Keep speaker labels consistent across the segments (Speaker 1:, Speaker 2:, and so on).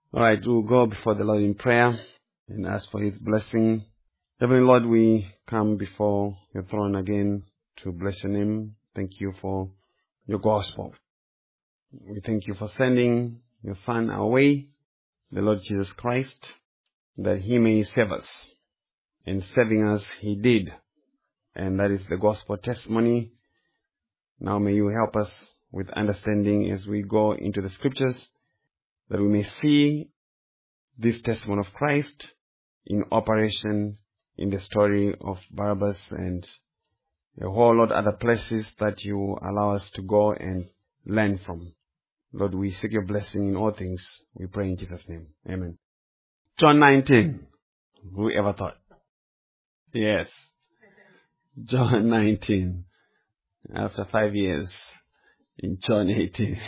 Speaker 1: All right, we'll go before the Lord in prayer and ask for His blessing. Heavenly Lord, we come before your throne again to bless your name. Thank you for your gospel. We thank you for sending your Son our way, the Lord Jesus Christ, that He may save us. And saving us, He did. And that is the gospel testimony. Now may you help us with understanding as we go into the scriptures, that we may see this testimony of Christ in operation in the story of Barabbas and a whole lot of other places that you allow us to go and learn from. Lord, we seek your blessing in all things. We pray in Jesus' name. Amen. John 19. Who ever thought? Yes. John 19. After 5 years in John 18.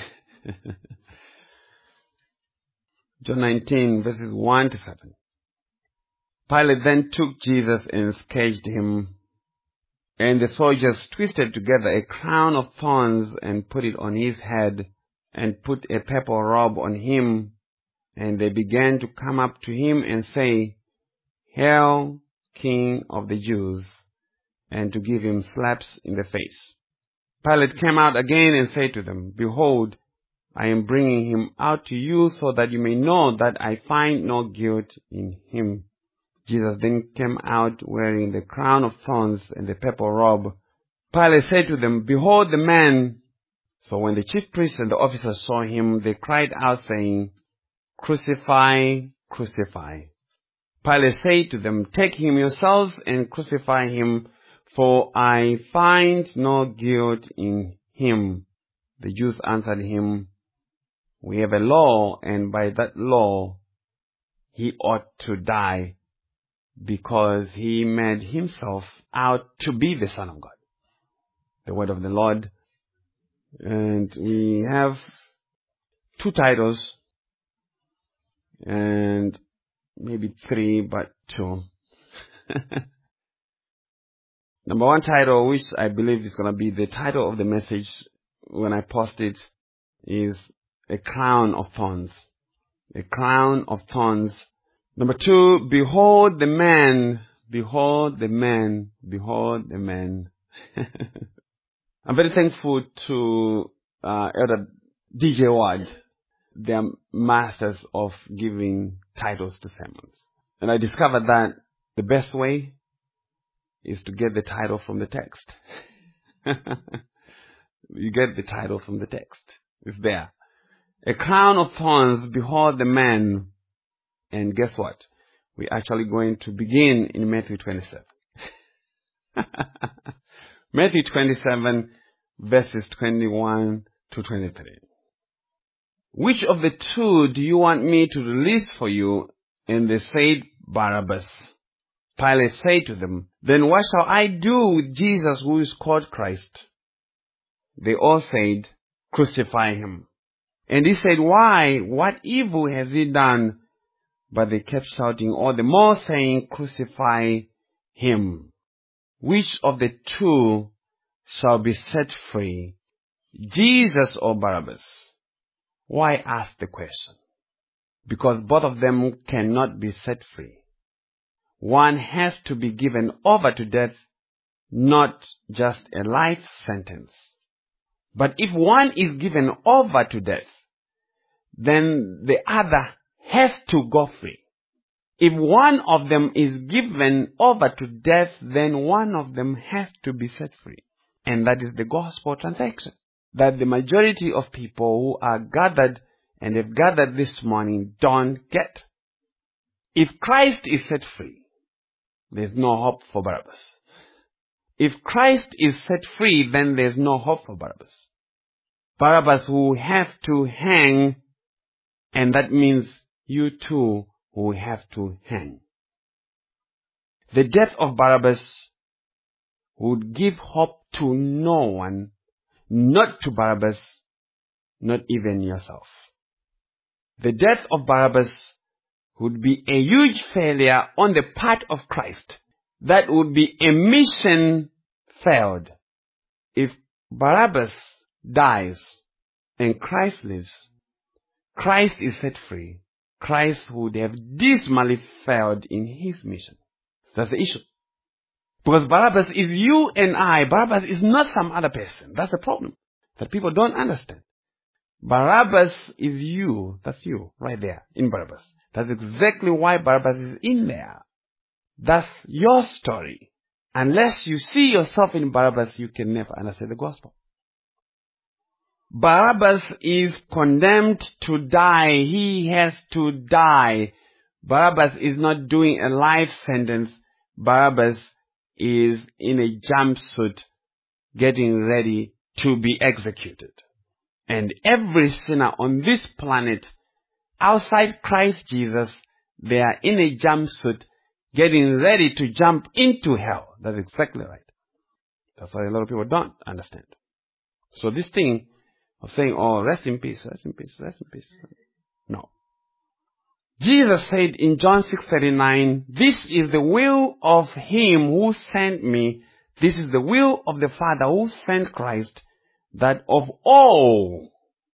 Speaker 1: John 19 verses 1 to 7. Pilate then took Jesus and scourged him, and the soldiers twisted together a crown of thorns and put it on his head, and put a purple robe on him, and they began to come up to him and say, "Hail, King of the Jews," and to give him slaps in the face. Pilate came out again and said to them, "Behold, I am bringing him out to you so that you may know that I find no guilt in him." Jesus then came out wearing the crown of thorns and the purple robe. Pilate said to them, "Behold the man." So when the chief priests and the officers saw him, they cried out, saying, "Crucify, crucify." Pilate said to them, "Take him yourselves and crucify him, for I find no guilt in him." The Jews answered him, "We have a law, and by that law he ought to die, because he made himself out to be the Son of God." The word of the Lord. And we have two titles, and maybe three, but two. Number one title, which I believe is going to be the title of the message when I post it, is A Crown of Thorns. A Crown of Thorns. Number two, Behold the Man, Behold the Man, Behold the Man. I'm very thankful to Elder DJ Ward. They are masters of giving titles to sermons. And I discovered that the best way is to get the title from the text. You get the title from the text. It's there. A Crown of Thorns, Behold the Man. And guess what? We're actually going to begin in Matthew 27. Matthew 27, verses 21 to 23. "Which of the two do you want me to release for you?" And they said, "Barabbas." Pilate said to them, "Then what shall I do with Jesus who is called Christ?" They all said, "Crucify him." And he said, "Why? What evil has he done?" But they kept shouting all the more, saying, "Crucify him." Which of the two shall be set free, Jesus or Barabbas? Why ask the question? Because both of them cannot be set free. One has to be given over to death, not just a life sentence. But if one is given over to death, then the other has to go free. If one of them is given over to death, then one of them has to be set free. And that is the gospel transaction that the majority of people who are gathered and have gathered this morning don't get. If Christ is set free, there's no hope for Barabbas. If Christ is set free, then there's no hope for Barabbas. Barabbas will have to hang, and that means you too will have to hang. The death of Barabbas would give hope to no one, not to Barabbas, not even yourself. The death of Barabbas would be a huge failure on the part of Christ. That would be a mission failed. If Barabbas dies and Christ lives, Christ is set free, Christ would have dismally failed in his mission. That's the issue. Because Barabbas is you and I. Barabbas is not some other person. That's the problem that people don't understand. Barabbas is you. That's you right there in Barabbas. That's exactly why Barabbas is in there. That's your story. Unless you see yourself in Barabbas, you can never understand the gospel. Barabbas is condemned to die. He has to die. Barabbas is not doing a life sentence. Barabbas is in a jumpsuit getting ready to be executed. And every sinner on this planet, outside Christ Jesus, they are in a jumpsuit getting ready to jump into hell. That's exactly right. That's why a lot of people don't understand. So this thing of saying, oh, rest in peace, rest in peace, rest in peace. No. Jesus said in John 6:39, this is the will of him who sent me. This is the will of the Father who sent Christ, that of all,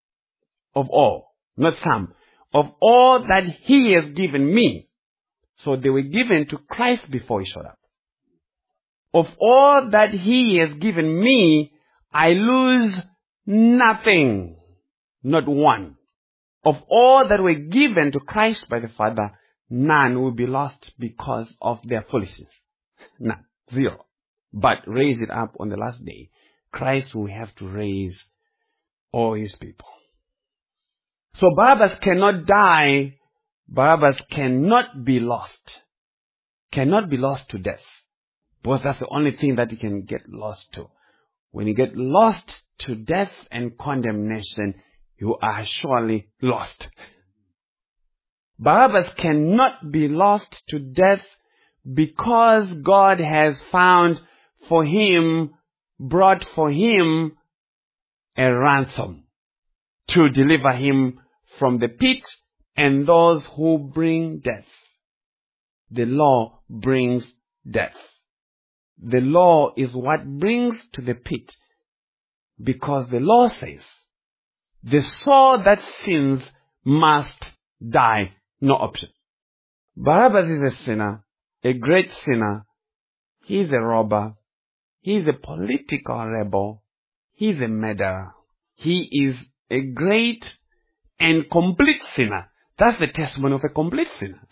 Speaker 1: not some, of all that he has given me. So they were given to Christ before he showed up. Of all that he has given me, I lose nothing, not one. Of all that were given to Christ by the Father, none will be lost because of their foolishness. None. Zero. But raise it up on the last day. Christ will have to raise all his people. So Barabbas cannot die. Barabbas cannot be lost. Cannot be lost to death. Because that's the only thing that you can get lost to. When you get lost to death and condemnation, you are surely lost. Barabbas cannot be lost to death because God has found for him, brought for him a ransom to deliver him from the pit and those who bring death. The law brings death. The law is what brings to the pit, because the law says, the soul that sins must die. No option. Barabbas is a sinner, a great sinner. He is a robber. He is a political rebel. He is a murderer. He is a great and complete sinner. That's the testimony of a complete sinner.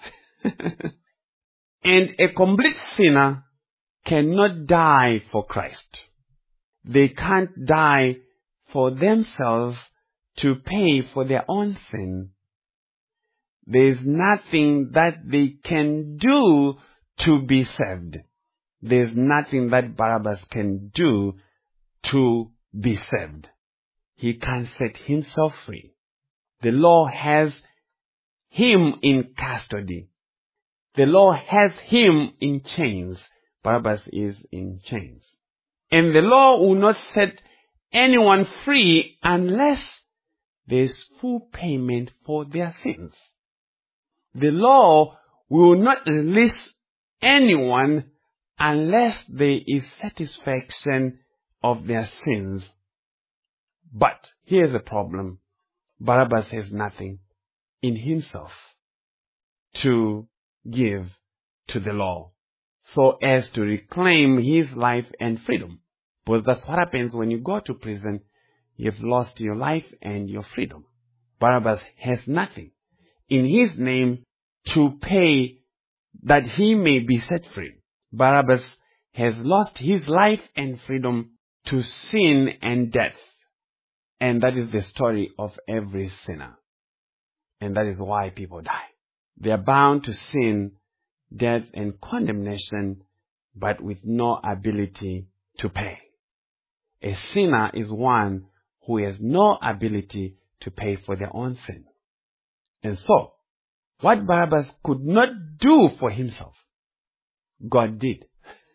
Speaker 1: And a complete sinner cannot die for Christ. They can't die for themselves to pay for their own sin. There's nothing that they can do to be saved. There's nothing that Barabbas can do to be saved. He can't set himself free. The law has him in custody. The law has him in chains. Barabbas is in chains. And the law will not set anyone free unless there's full payment for their sins. The law will not release anyone unless there is satisfaction of their sins. But here's the problem. Barabbas has nothing in himself to give to the law so as to reclaim his life and freedom. Because that's what happens when you go to prison. You've lost your life and your freedom. Barabbas has nothing in his name to pay that he may be set free. Barabbas has lost his life and freedom to sin and death. And that is the story of every sinner. And that is why people die. They are bound to sin, death, and condemnation, but with no ability to pay. A sinner is one who has no ability to pay for their own sin. And so, what Barabbas could not do for himself, God did.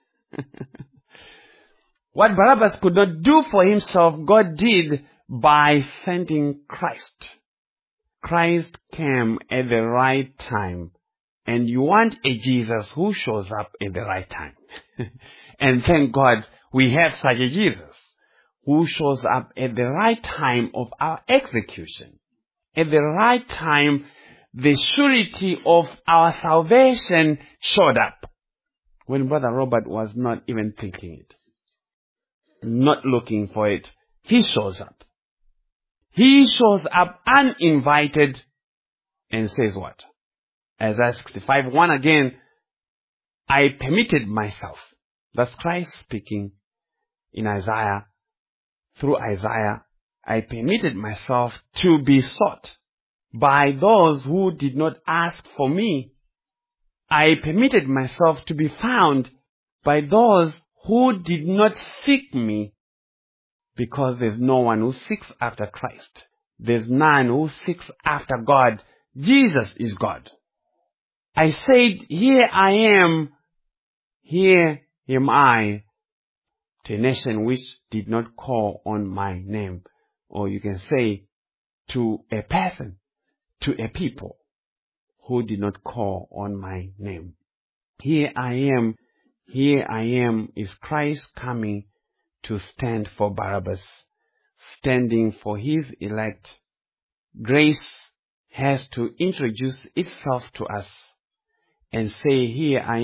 Speaker 1: What Barabbas could not do for himself, God did by sending Christ. Christ came at the right time. And you want a Jesus who shows up at the right time. And thank God we have such a Jesus who shows up at the right time of our execution. At the right time the surety of our salvation showed up when Brother Robert was not even thinking it, not looking for it. He shows up. He shows up uninvited and says what? Isaiah 65:1 again, I permitted myself. That's Christ speaking in Isaiah. Through Isaiah, I permitted myself to be sought by those who did not ask for me. I permitted myself to be found by those who did not seek me, because there's no one who seeks after Christ. There's none who seeks after God. Jesus is God. I said, here I am, here am I, to a nation which did not call on my name. Or you can say, to a person, to a people who did not call on my name. Here I am is Christ coming to stand for Barabbas, standing for his elect. Grace has to introduce itself to us and say, here I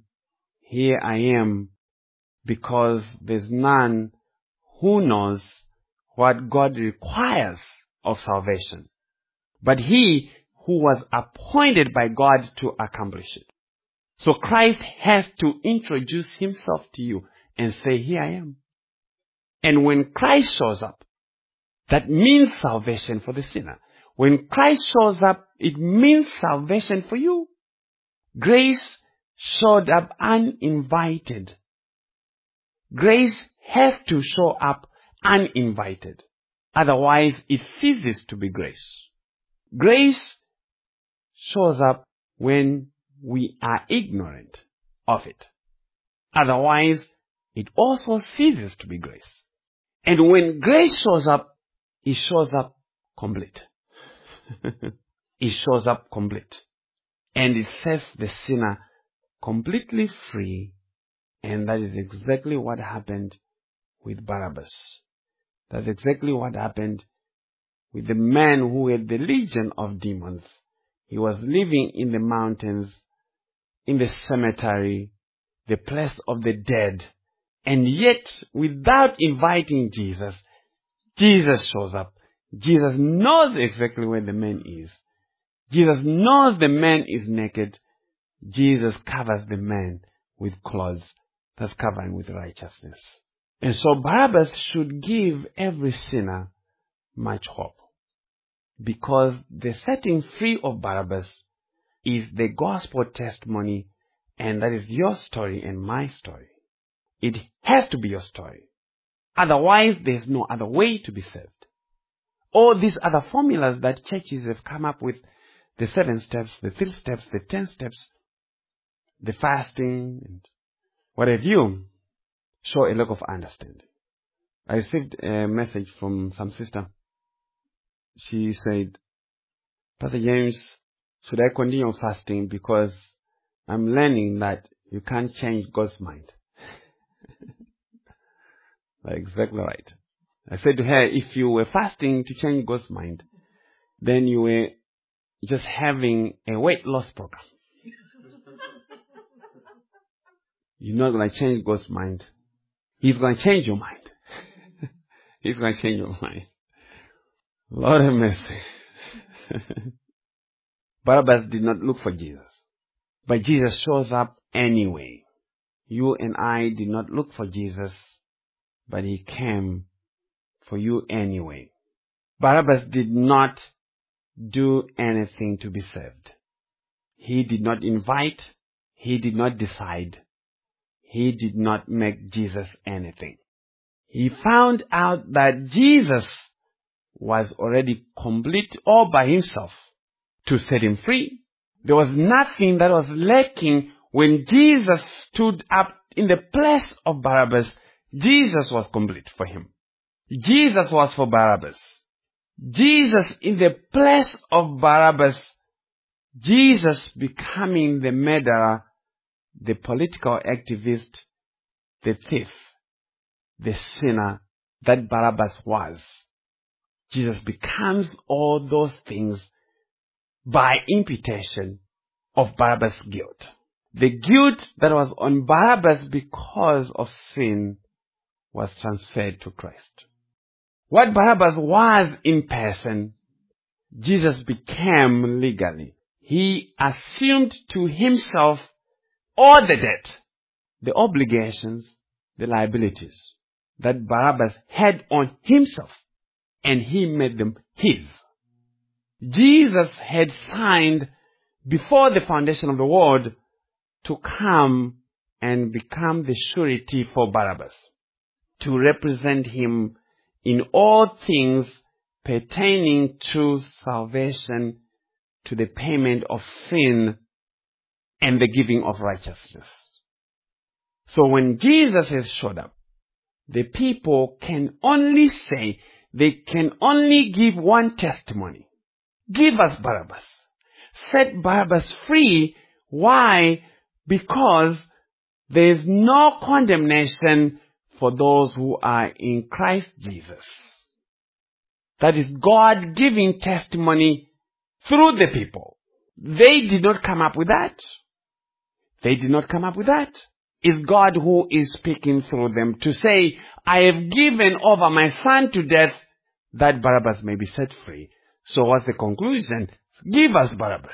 Speaker 1: am, because there's none who knows what God requires of salvation, but he who was appointed by God to accomplish it. So Christ has to introduce himself to you and say, here I am. And when Christ shows up, that means salvation for the sinner. When Christ shows up, it means salvation for you. Grace showed up uninvited. Grace has to show up uninvited. Otherwise, it ceases to be grace. Grace shows up when we are ignorant of it. Otherwise, it also ceases to be grace. And when grace shows up, it shows up complete. It shows up complete. And it sets the sinner completely free. And that is exactly what happened with Barabbas. That's exactly what happened with the man who had the legion of demons. He was living in the mountains, in the cemetery, the place of the dead. And yet, without inviting Jesus, Jesus shows up. Jesus knows exactly where the man is. Jesus knows the man is naked. Jesus covers the man with clothes that's covering with righteousness. And so Barabbas should give every sinner much hope, because the setting free of Barabbas is the gospel testimony, and that is your story and my story. It has to be your story. Otherwise, there's no other way to be saved. All these other formulas that churches have come up with, the 7 steps, the 3 steps, the 10 steps, the fasting, and what have you, show a lack of understanding. I received a message from some sister. She said, Pastor James, should I continue fasting because I'm learning that you can't change God's mind? That's exactly right. I said to her, if you were fasting to change God's mind, then you were just having a weight loss program. You're not going to change God's mind. He's going to change your mind. He's going to change your mind. Lord have mercy. Barabbas did not look for Jesus, but Jesus shows up anyway. You and I did not look for Jesus, but he came for you anyway. Barabbas did not do anything to be saved. He did not invite. He did not decide. He did not make Jesus anything. He found out that Jesus was already complete all by himself to set him free. There was nothing that was lacking when Jesus stood up in the place of Barabbas. Jesus was complete for him. Jesus was for Barabbas. Jesus in the place of Barabbas. Jesus becoming the murderer, the political activist, the thief, the sinner that Barabbas was. Jesus becomes all those things by imputation of Barabbas' guilt. The guilt that was on Barabbas because of sin was transferred to Christ. What Barabbas was in person, Jesus became legally. He assumed to himself all the debt, the obligations, the liabilities that Barabbas had on himself, and he made them his. Jesus had signed before the foundation of the world to come and become the surety for Barabbas, to represent him in all things pertaining to salvation, to the payment of sin, and the giving of righteousness. So when Jesus has showed up, the people can only say, they can only give one testimony. Give us Barabbas. Set Barabbas free. Why? Because there is no condemnation for those who are in Christ Jesus. That is God giving testimony through the people. They did not come up with that. They did not come up with that. It's God who is speaking through them to say, I have given over my son to death that Barabbas may be set free. So what's the conclusion? Give us Barabbas.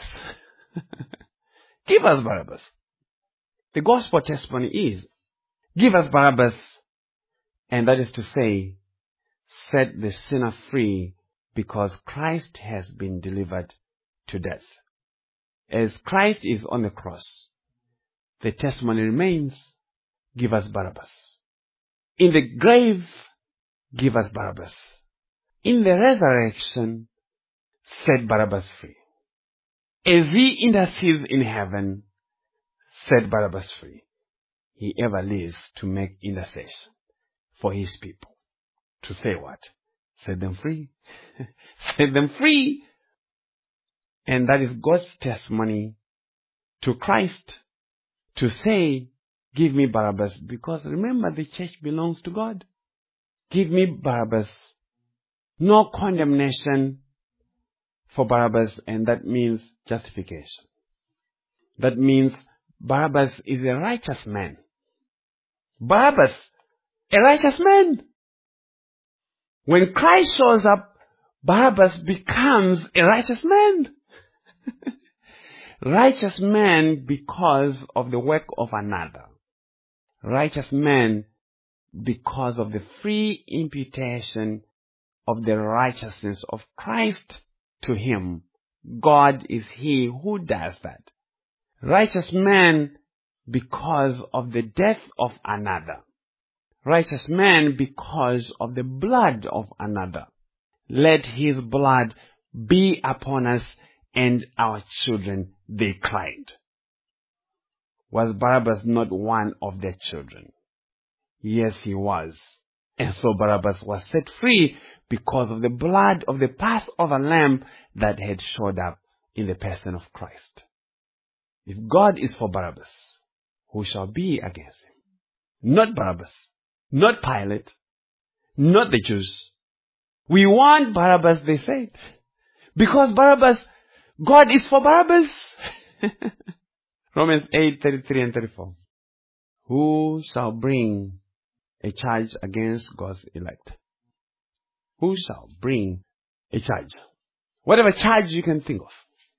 Speaker 1: Give us Barabbas. The gospel testimony is, give us Barabbas, and that is to say, set the sinner free because Christ has been delivered to death. As Christ is on the cross, the testimony remains, give us Barabbas. In the grave, give us Barabbas. In the resurrection, set Barabbas free. As he intercedes in heaven, set Barabbas free. He ever lives to make intercession for his people. To say what? Set them free. Set them free. And that is God's testimony to Christ. To say, give me Barabbas, because remember the church belongs to God. Give me Barabbas. No condemnation for Barabbas, and that means justification. That means Barabbas is a righteous man. Barabbas, a righteous man. When Christ shows up, Barabbas becomes a righteous man. Righteous man because of the work of another. Righteous man because of the free imputation of the righteousness of Christ to him. God is he who does that. Righteous man because of the death of another. Righteous man because of the blood of another. Let his blood be upon us and our children, they cried. Was Barabbas not one of their children? Yes, he was. And so Barabbas was set free because of the blood of the Passover lamb that had showed up in the person of Christ. If God is for Barabbas, who shall be against him? Not Barabbas, not Pilate, not the Jews. We want Barabbas, they said. Because Barabbas, God is for Barabbas. Romans 8:33 and 34. Who shall bring a charge against God's elect? Who shall bring a charge? Whatever charge you can think of.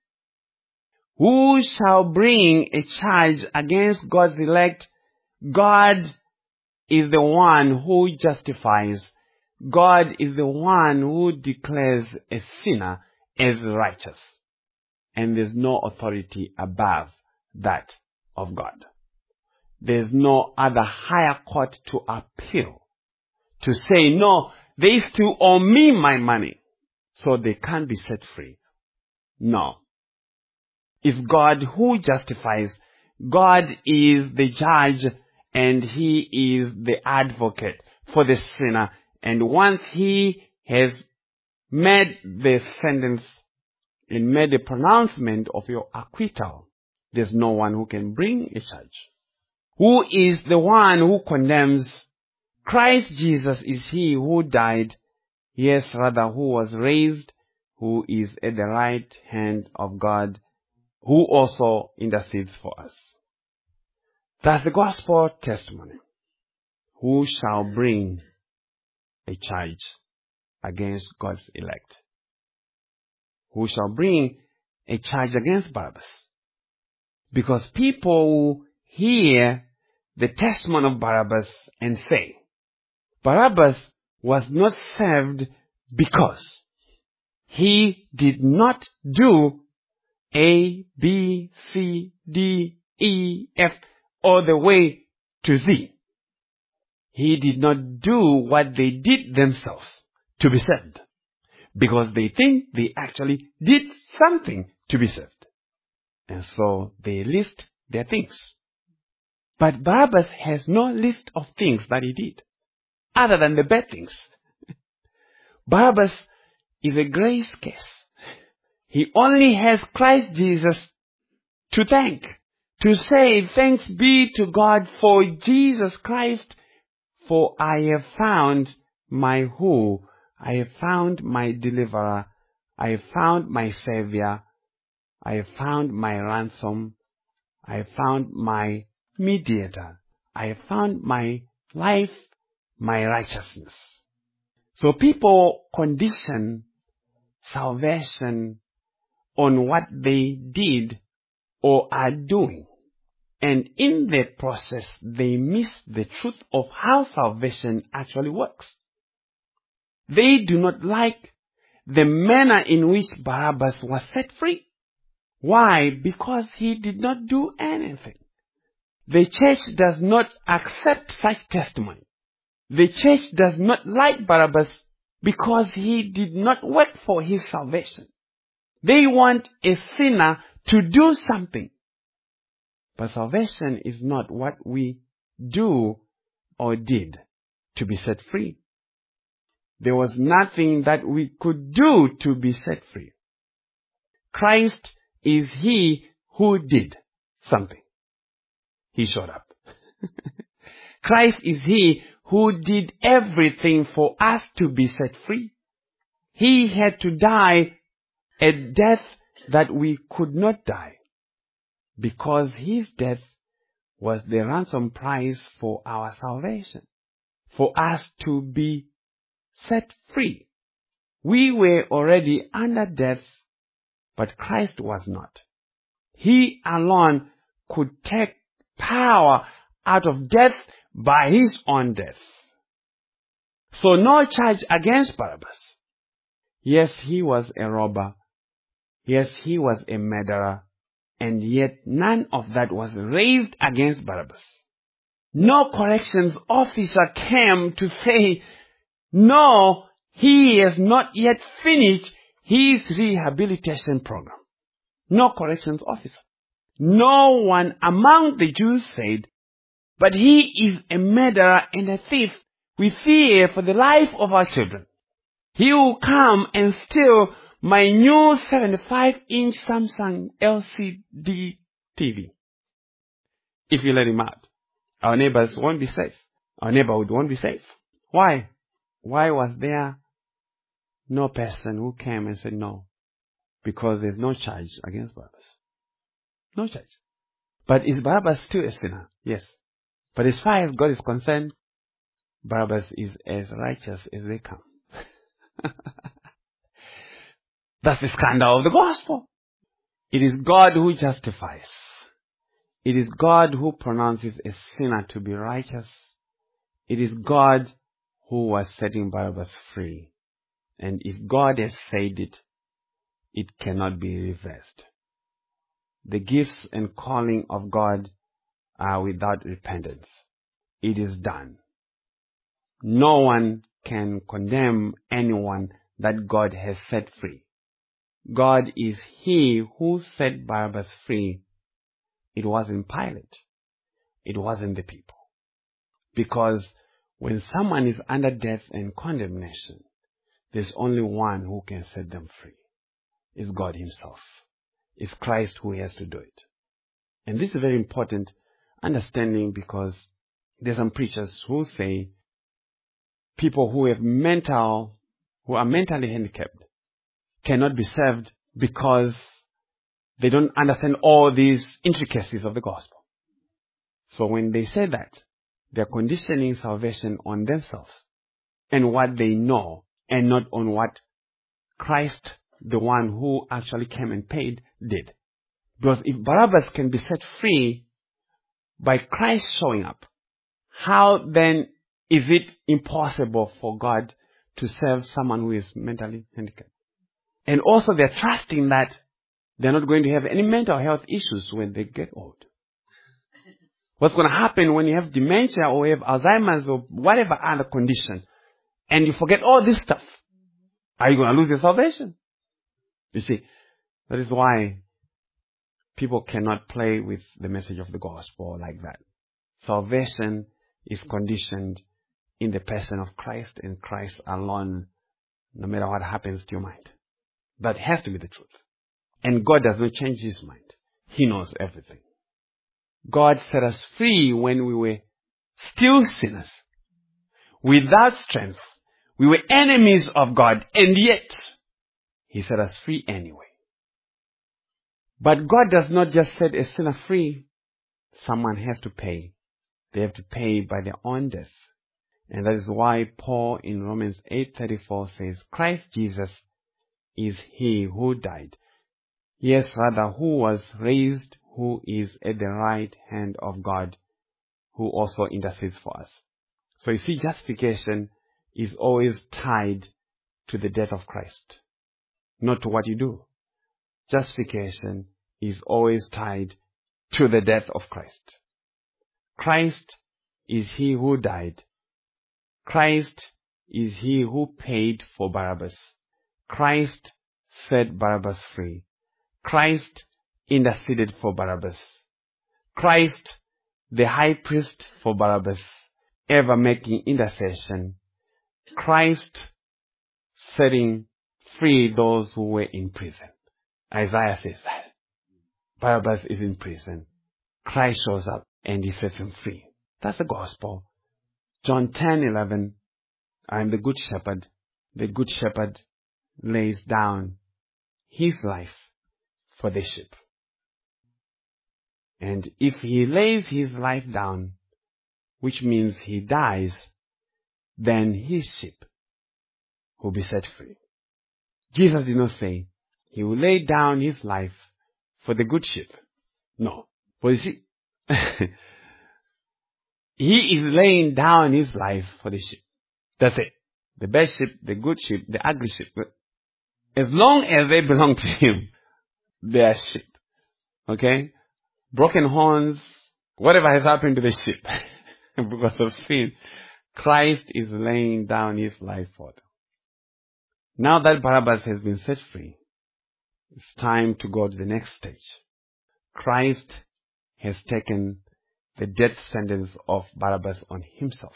Speaker 1: Who shall bring a charge against God's elect? God is the one who justifies. God is the one who declares a sinner as righteous. And there's no authority above that of God. There's no other higher court to appeal. To say, no, they still owe me my money, so they can't be set free. No. It's God who justifies. God is the judge and he is the advocate for the sinner. And once he has made the sentence and made a pronouncement of your acquittal, there's no one who can bring a charge. Who is the one who condemns? Christ Jesus is he who died, yes, rather who was raised, who is at the right hand of God, who also intercedes for us. That's the gospel testimony. Who shall bring a charge against God's elect? Who shall bring a charge against Barabbas? Because people hear the testimony of Barabbas and say, Barabbas was not saved because he did not do A, B, C, D, E, F, all the way to Z. He did not do what they did themselves to be saved, because they think they actually did something to be saved. And so they list their things. But Barabbas has no list of things that he did, other than the bad things. Barabbas is a grace case. He only has Christ Jesus to thank, to say, thanks be to God for Jesus Christ, for I have found my who, I have found my deliverer, I have found my savior, I have found my ransom, I have found my mediator, I have found my life, my righteousness. So people condition salvation on what they did or are doing. And in that process, they miss the truth of how salvation actually works. They do not like the manner in which Barabbas was set free. Why? Because he did not do anything. The church does not accept such testimony. The church does not like Barabbas because he did not work for his salvation. They want a sinner to do something. But salvation is not what we do or did to be set free. There was nothing that we could do to be set free. Christ is he who did something. He showed up. Christ is he who did everything for us to be set free. He had to die a death that we could not die, because his death was the ransom price for our salvation, for us to be set free. We were already under death, but Christ was not. He alone could take power out of death by his own death. So no charge against Barabbas. Yes, he was a robber. Yes, he was a murderer. And yet none of that was raised against Barabbas. No corrections officer came to say, no, he has not yet finished his rehabilitation program. No corrections officer. No one among the Jews said, but he is a murderer and a thief. We fear for the life of our children. He will come and steal my new 75-inch Samsung LCD TV. If you let him out, our neighbors won't be safe. Our neighborhood won't be safe. Why? Why was there no person who came and said no? Because there's no charge against Barabbas. No charge. But is Barabbas still a sinner? Yes. But as far as God is concerned, Barabbas is as righteous as they come. That's the scandal of the gospel. It is God who justifies. It is God who pronounces a sinner to be righteous. It is God who was setting Barabbas free. And if God has said it, it cannot be reversed. The gifts and calling of God are without repentance. It is done. No one can condemn anyone that God has set free. God is he who set Barabbas free. It wasn't Pilate. It wasn't the people. Because when someone is under death and condemnation, there's only one who can set them free. It's God himself. It's Christ who has to do it. And this is very important understanding, because there's some preachers who say people who are mentally handicapped, cannot be saved because they don't understand all these intricacies of the gospel. So when they say that, they're conditioning salvation on themselves and what they know, and not on what Christ, the one who actually came and paid, did. Because if Barabbas can be set free by Christ showing up, how then is it impossible for God to save someone who is mentally handicapped? And also they're trusting that they're not going to have any mental health issues when they get old. What's going to happen when you have dementia or you have Alzheimer's or whatever other condition and you forget all this stuff? Are you going to lose your salvation? You see, that is why people cannot play with the message of the gospel like that. Salvation is conditioned in the person of Christ and Christ alone, no matter what happens to your mind. That has to be the truth. And God does not change His mind. He knows everything. God set us free when we were still sinners, without strength. We were enemies of God, and yet He set us free anyway. But God does not just set a sinner free. Someone has to pay. They have to pay by their own death. And that is why Paul in Romans 8:34 says, Christ Jesus is He who died. Yes, rather, who was raised, who is at the right hand of God, who also intercedes for us. So you see, justification is always tied to the death of Christ, not to what you do. Justification is always tied to the death of Christ. Christ is He who died. Christ is He who paid for Barabbas. Christ set Barabbas free. Christ interceded for Barabbas. Christ, the high priest for Barabbas, ever making intercession. Christ setting free those who were in prison. Isaiah says that. Barabbas is in prison. Christ shows up and He sets him free. That's the gospel. John 10:11, I am the good shepherd. The good shepherd lays down his life for the sheep. And if he lays his life down, which means he dies, then his sheep will be set free. Jesus did not say He will lay down His life for the good sheep. No. But you see, He is laying down His life for the sheep. That's it. The bad sheep, the good sheep, the ugly sheep. As long as they belong to Him, they are sheep. Okay? Broken horns, whatever has happened to the sheep because of sin, Christ is laying down His life for them. Now that Barabbas has been set free, it's time to go to the next stage. Christ has taken the death sentence of Barabbas on Himself.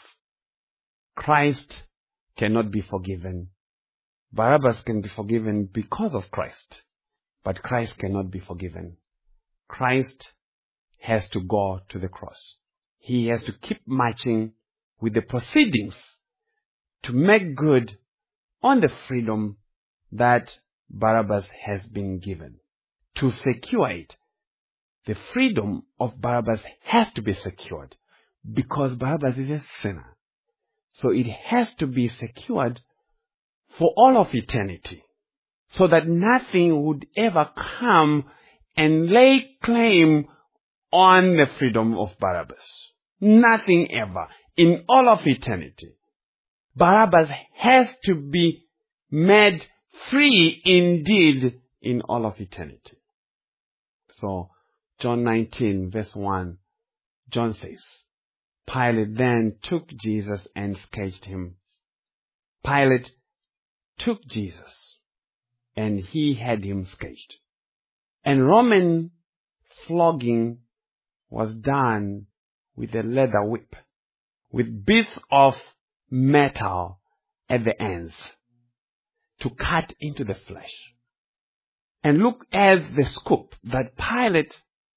Speaker 1: Christ cannot be forgiven. Barabbas can be forgiven because of Christ, but Christ cannot be forgiven. Christ has to go to the cross. He has to keep marching with the proceedings to make good on the freedom that Barabbas has been given. To secure it, the freedom of Barabbas has to be secured because Barabbas is a sinner. So it has to be secured for all of eternity so that nothing would ever come and lay claim on the freedom of Barabbas. Nothing ever in all of eternity. Barabbas has to be made free indeed in all of eternity. So, John 19 verse 1, John says, Pilate then took Jesus and scourged Him. Pilate took Jesus and he had Him scourged. And Roman flogging was done with a leather whip, with bits of metal at the ends to cut into the flesh. And look at the scoop that Pilate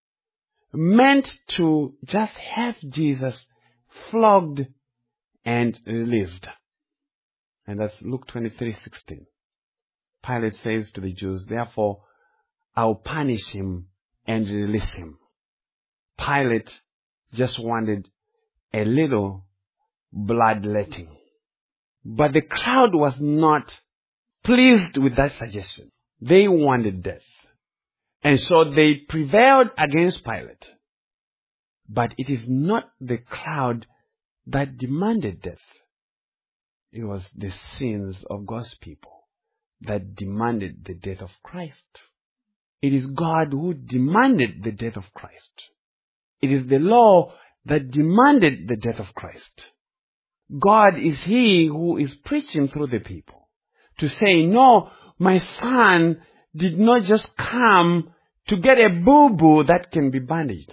Speaker 1: meant to just have Jesus flogged and released. And that's Luke 23:16. Pilate says to the Jews, therefore, I'll punish him and release him. Pilate just wanted a little bloodletting. But the crowd was not pleased with that suggestion. They wanted death. And so they prevailed against Pilate. But it is not the crowd that demanded death. It was the sins of God's people that demanded the death of Christ. It is God who demanded the death of Christ. It is the law that demanded the death of Christ. God is He who is preaching through the people to say, no, my Son did not just come to get a boo-boo that can be bandaged.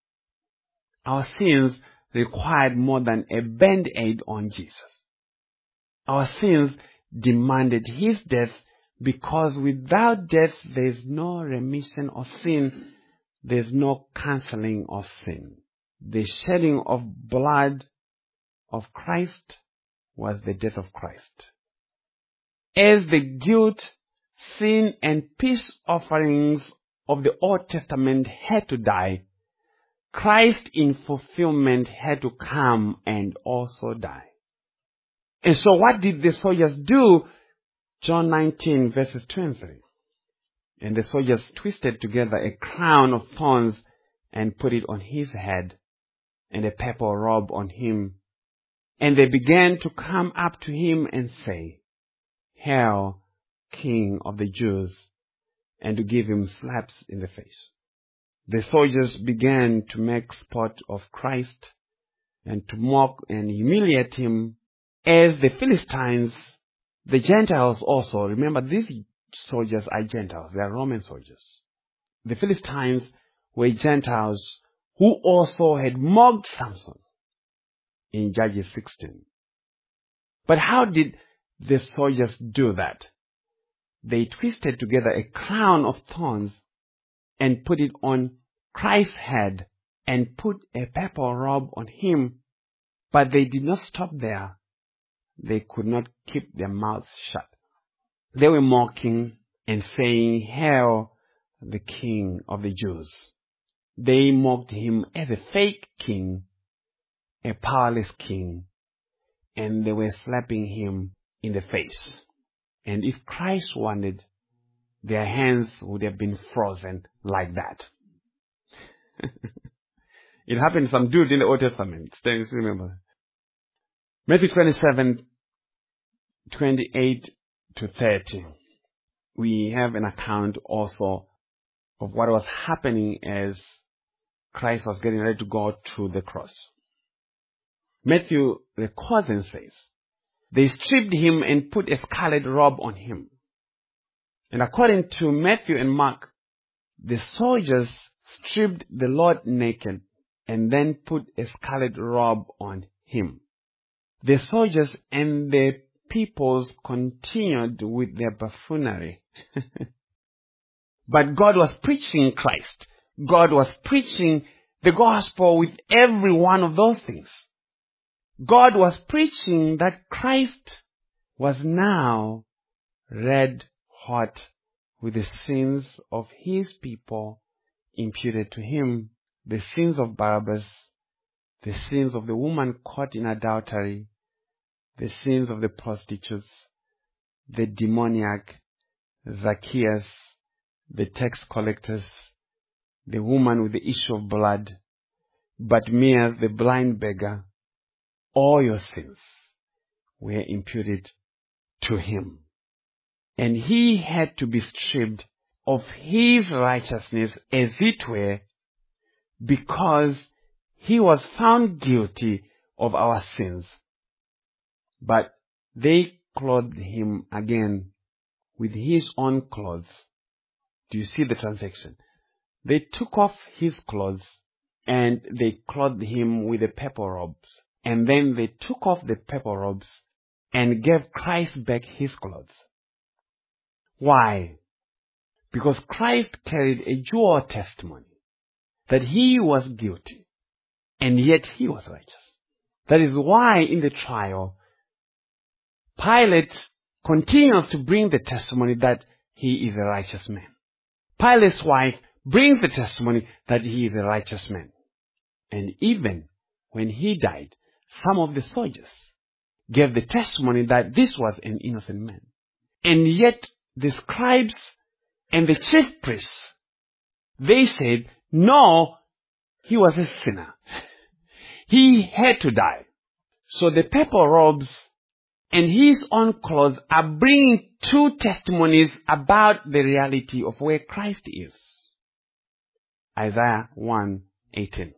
Speaker 1: Our sins required more than a band-aid on Jesus. Our sins demanded His death because without death there is no remission of sin. There is no cancelling of sin. The shedding of blood of Christ was the death of Christ. As the guilt, sin, and peace offerings of the Old Testament had to die, Christ in fulfillment had to come and also die. And so what did the soldiers do? John 19 verses 23. And the soldiers twisted together a crown of thorns and put it on his head and a purple robe on him. And they began to come up to him and say, Hail, King of the Jews, and to give him slaps in the face. The soldiers began to make sport of Christ and to mock and humiliate him, as the Philistines, the Gentiles also. Remember, these soldiers are Gentiles. They are Roman soldiers. The Philistines were Gentiles who also had mocked Samson in Judges 16. But how did the soldiers do that? They twisted together a crown of thorns and put it on Christ's head and put a purple robe on him. But they did not stop there. They could not keep their mouths shut. They were mocking and saying, Hail, the King of the Jews. They mocked him as a fake king, a powerless king, and they were slapping him in the face. And if Christ wanted, their hands would have been frozen like that. It happened to some dude in the Old Testament. Still remember. Matthew 27, 28 to 30. We have an account also of what was happening as Christ was getting ready to go to the cross. Matthew records and says, they stripped him and put a scarlet robe on him. And according to Matthew and Mark, the soldiers stripped the Lord naked and then put a scarlet robe on him. The soldiers and the peoples continued with their buffoonery. But God was preaching Christ. God was preaching the gospel with every one of those things. God was preaching that Christ was now red hot with the sins of his people imputed to him, the sins of Barabbas, the sins of the woman caught in adultery, the sins of the prostitutes, the demoniac, Zacchaeus, the tax collectors, the woman with the issue of blood, Bartimaeus the blind beggar. All your sins were imputed to him. And he had to be stripped of his righteousness, as it were, because he was found guilty of our sins. But they clothed him again with his own clothes. Do you see the transaction? They took off his clothes and they clothed him with the purple robes. And then they took off the purple robes and gave Christ back his clothes. Why? Because Christ carried a dual testimony that he was guilty and yet he was righteous. That is why in the trial, Pilate continues to bring the testimony that he is a righteous man. Pilate's wife brings the testimony that he is a righteous man. And even when he died, some of the soldiers gave the testimony that this was an innocent man. And yet the scribes and the chief priests, they said, no, he was a sinner. He had to die. So the purple robes and his own clothes are bringing two testimonies about the reality of where Christ is. Isaiah 1:18.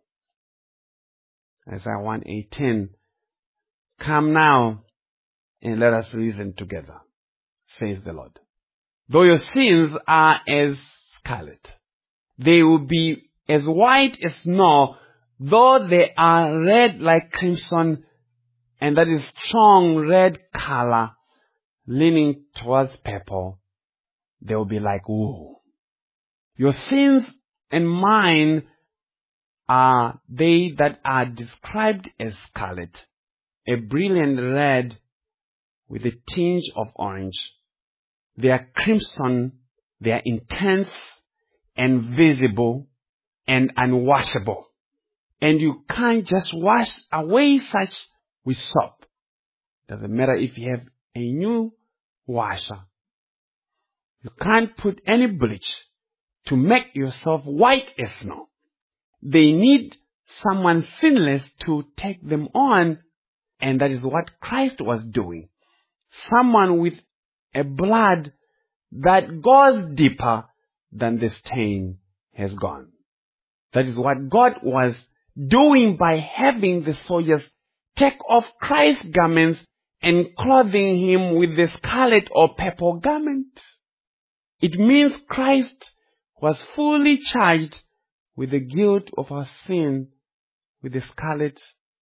Speaker 1: Isaiah 1:18. Come now and let us reason together, says the Lord. Though your sins are as scarlet, they will be as white as snow. Though they are red like crimson, and that is strong red color, leaning towards purple, they will be like wool. Your sins and mine are they that are described as scarlet, a brilliant red with a tinge of orange. They are crimson, they are intense and visible and unwashable. And you can't just wash away such with soap. Doesn't matter if you have a new washer. You can't put any bleach to make yourself white as snow. They need someone sinless to take them on, and that is what Christ was doing. Someone with a blood that goes deeper than the stain has gone. That is what God was doing by having the soldiers take off Christ's garments and clothing him with the scarlet or purple garment. It means Christ was fully charged with the guilt of our sin with the scarlet,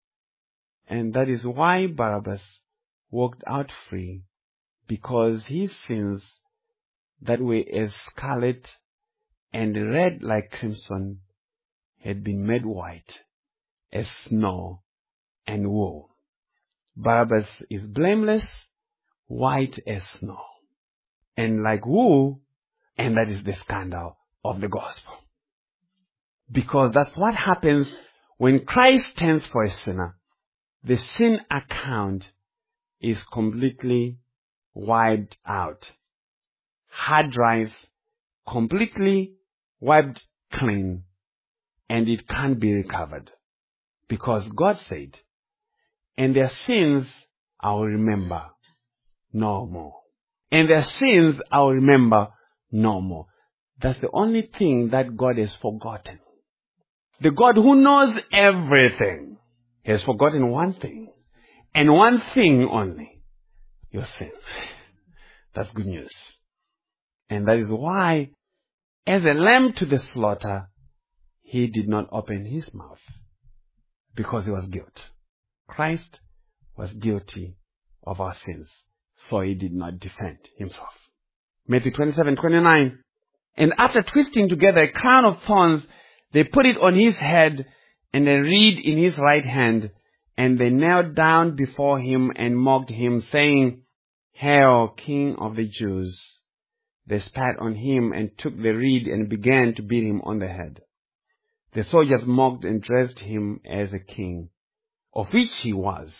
Speaker 1: and that is why Barabbas walked out free, because his sins that were as scarlet and red like crimson had been made white as snow and wool. Barabbas is blameless, white as snow, and like wool, and that is the scandal of the gospel. Because that's what happens when Christ stands for a sinner. The sin account is completely wiped out. Hard drive completely wiped clean, and it can't be recovered. Because God said, and their sins I will remember no more. And their sins I will remember no more. That's the only thing that God has forgotten. The God who knows everything has forgotten one thing, and one thing only: your sin. That's good news. And that is why, as a lamb to the slaughter, he did not open his mouth, because he was guilty. Christ was guilty of our sins, so he did not defend himself. Matthew 27:29. And after twisting together a crown of thorns, they put it on his head and a reed in his right hand, and they knelt down before him and mocked him, saying, Hail, King of the Jews! They spat on him and took the reed and began to beat him on the head. The soldiers mocked and dressed him as a king, of which he was.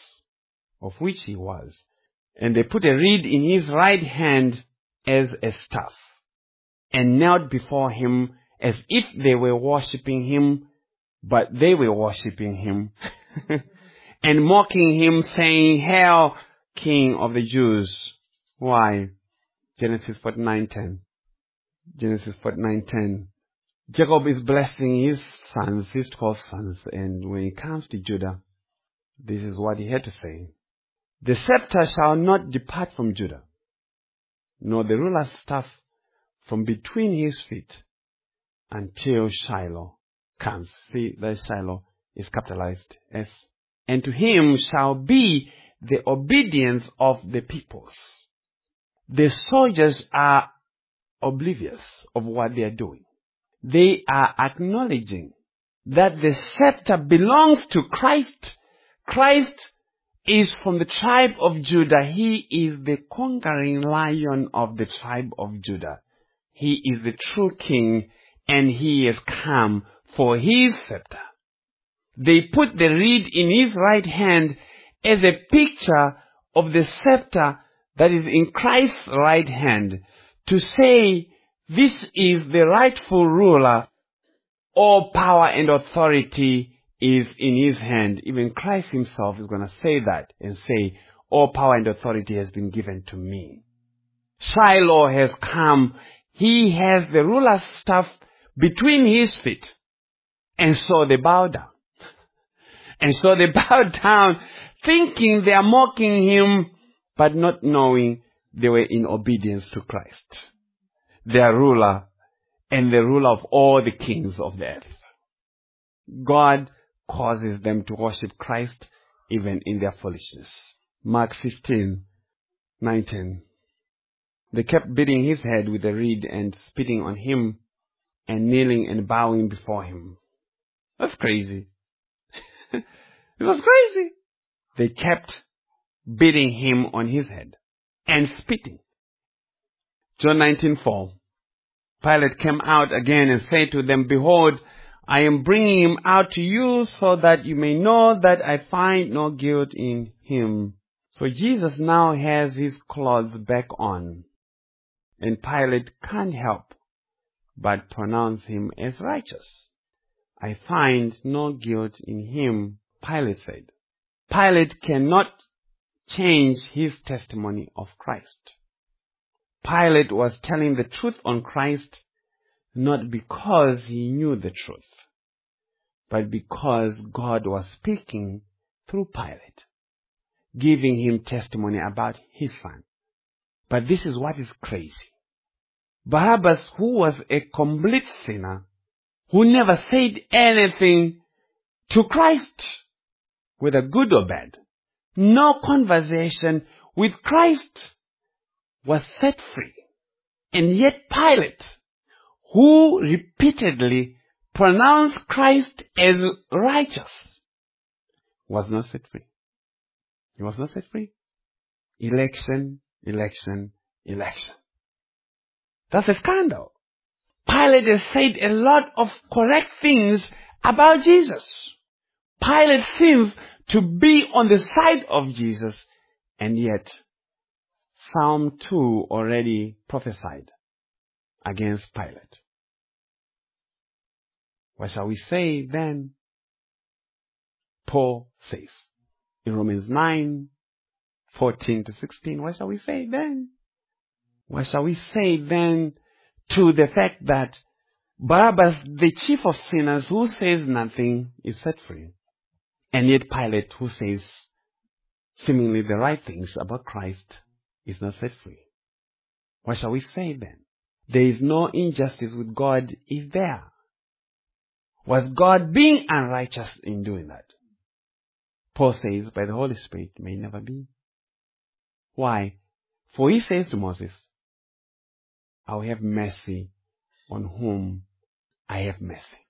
Speaker 1: And they put a reed in his right hand as a staff, and knelt before him as if they were worshipping him, but they were worshipping him, and mocking him, saying, Hail, King of the Jews! Why? Genesis 49:10. Genesis 49:10. Jacob is blessing his sons, his 12 sons, and when it comes to Judah, this is what he had to say. The scepter shall not depart from Judah, nor the ruler's staff from between his feet, until Shiloh comes. See, that Shiloh is capitalized S. And to him shall be the obedience of the peoples. The soldiers are oblivious of what they are doing. They are acknowledging that the scepter belongs to Christ. Christ is from the tribe of Judah. He is the conquering lion of the tribe of Judah. He is the true king, and he has come for his scepter. They put the reed in his right hand as a picture of the scepter that is in Christ's right hand, to say this is the rightful ruler. All power and authority is in his hand. Even Christ himself is going to say that and say, all power and authority has been given to me. Shiloh has come. He has the ruler's staff between his feet. And so they bow down. And so they bow down, thinking they are mocking him, but not knowing they were in obedience to Christ, their ruler and the ruler of all the kings of the earth. God causes them to worship Christ even in their foolishness. Mark 15:19. They kept beating his head with a reed and spitting on him and kneeling and bowing before him. That's crazy. It was crazy. They kept beating him on his head and spitting. John 19:4. Pilate came out again and said to them, "Behold, I am bringing him out to you so that you may know that I find no guilt in him." So Jesus now has his clothes back on, and Pilate can't help but pronounce him as righteous. "I find no guilt in him," Pilate said. Pilate cannot change his testimony of Christ. Pilate was telling the truth on Christ not because he knew the truth, but because God was speaking through Pilate, giving him testimony about his son. But this is what is crazy. Barabbas, who was a complete sinner, who never said anything to Christ, whether good or bad, no conversation with Christ, was set free. And yet Pilate, who repeatedly pronounced Christ as righteous, was not set free. He was not set free. Election, election, election. That's a scandal. Pilate has said a lot of correct things about Jesus. Pilate seems to be on the side of Jesus, and yet Psalm 2 already prophesied against Pilate. What shall we say then? Paul says in Romans 9:14-16, what shall we say then? What shall we say then to the fact that Barabbas, the chief of sinners who says nothing, is set free, and yet Pilate, who says seemingly the right things about Christ, is not set free? What shall we say then? There is no injustice with God, is there? Was God being unrighteous in doing that? Paul says, by the Holy Spirit, may never be. Why? For he says to Moses, "I will have mercy on whom I have mercy,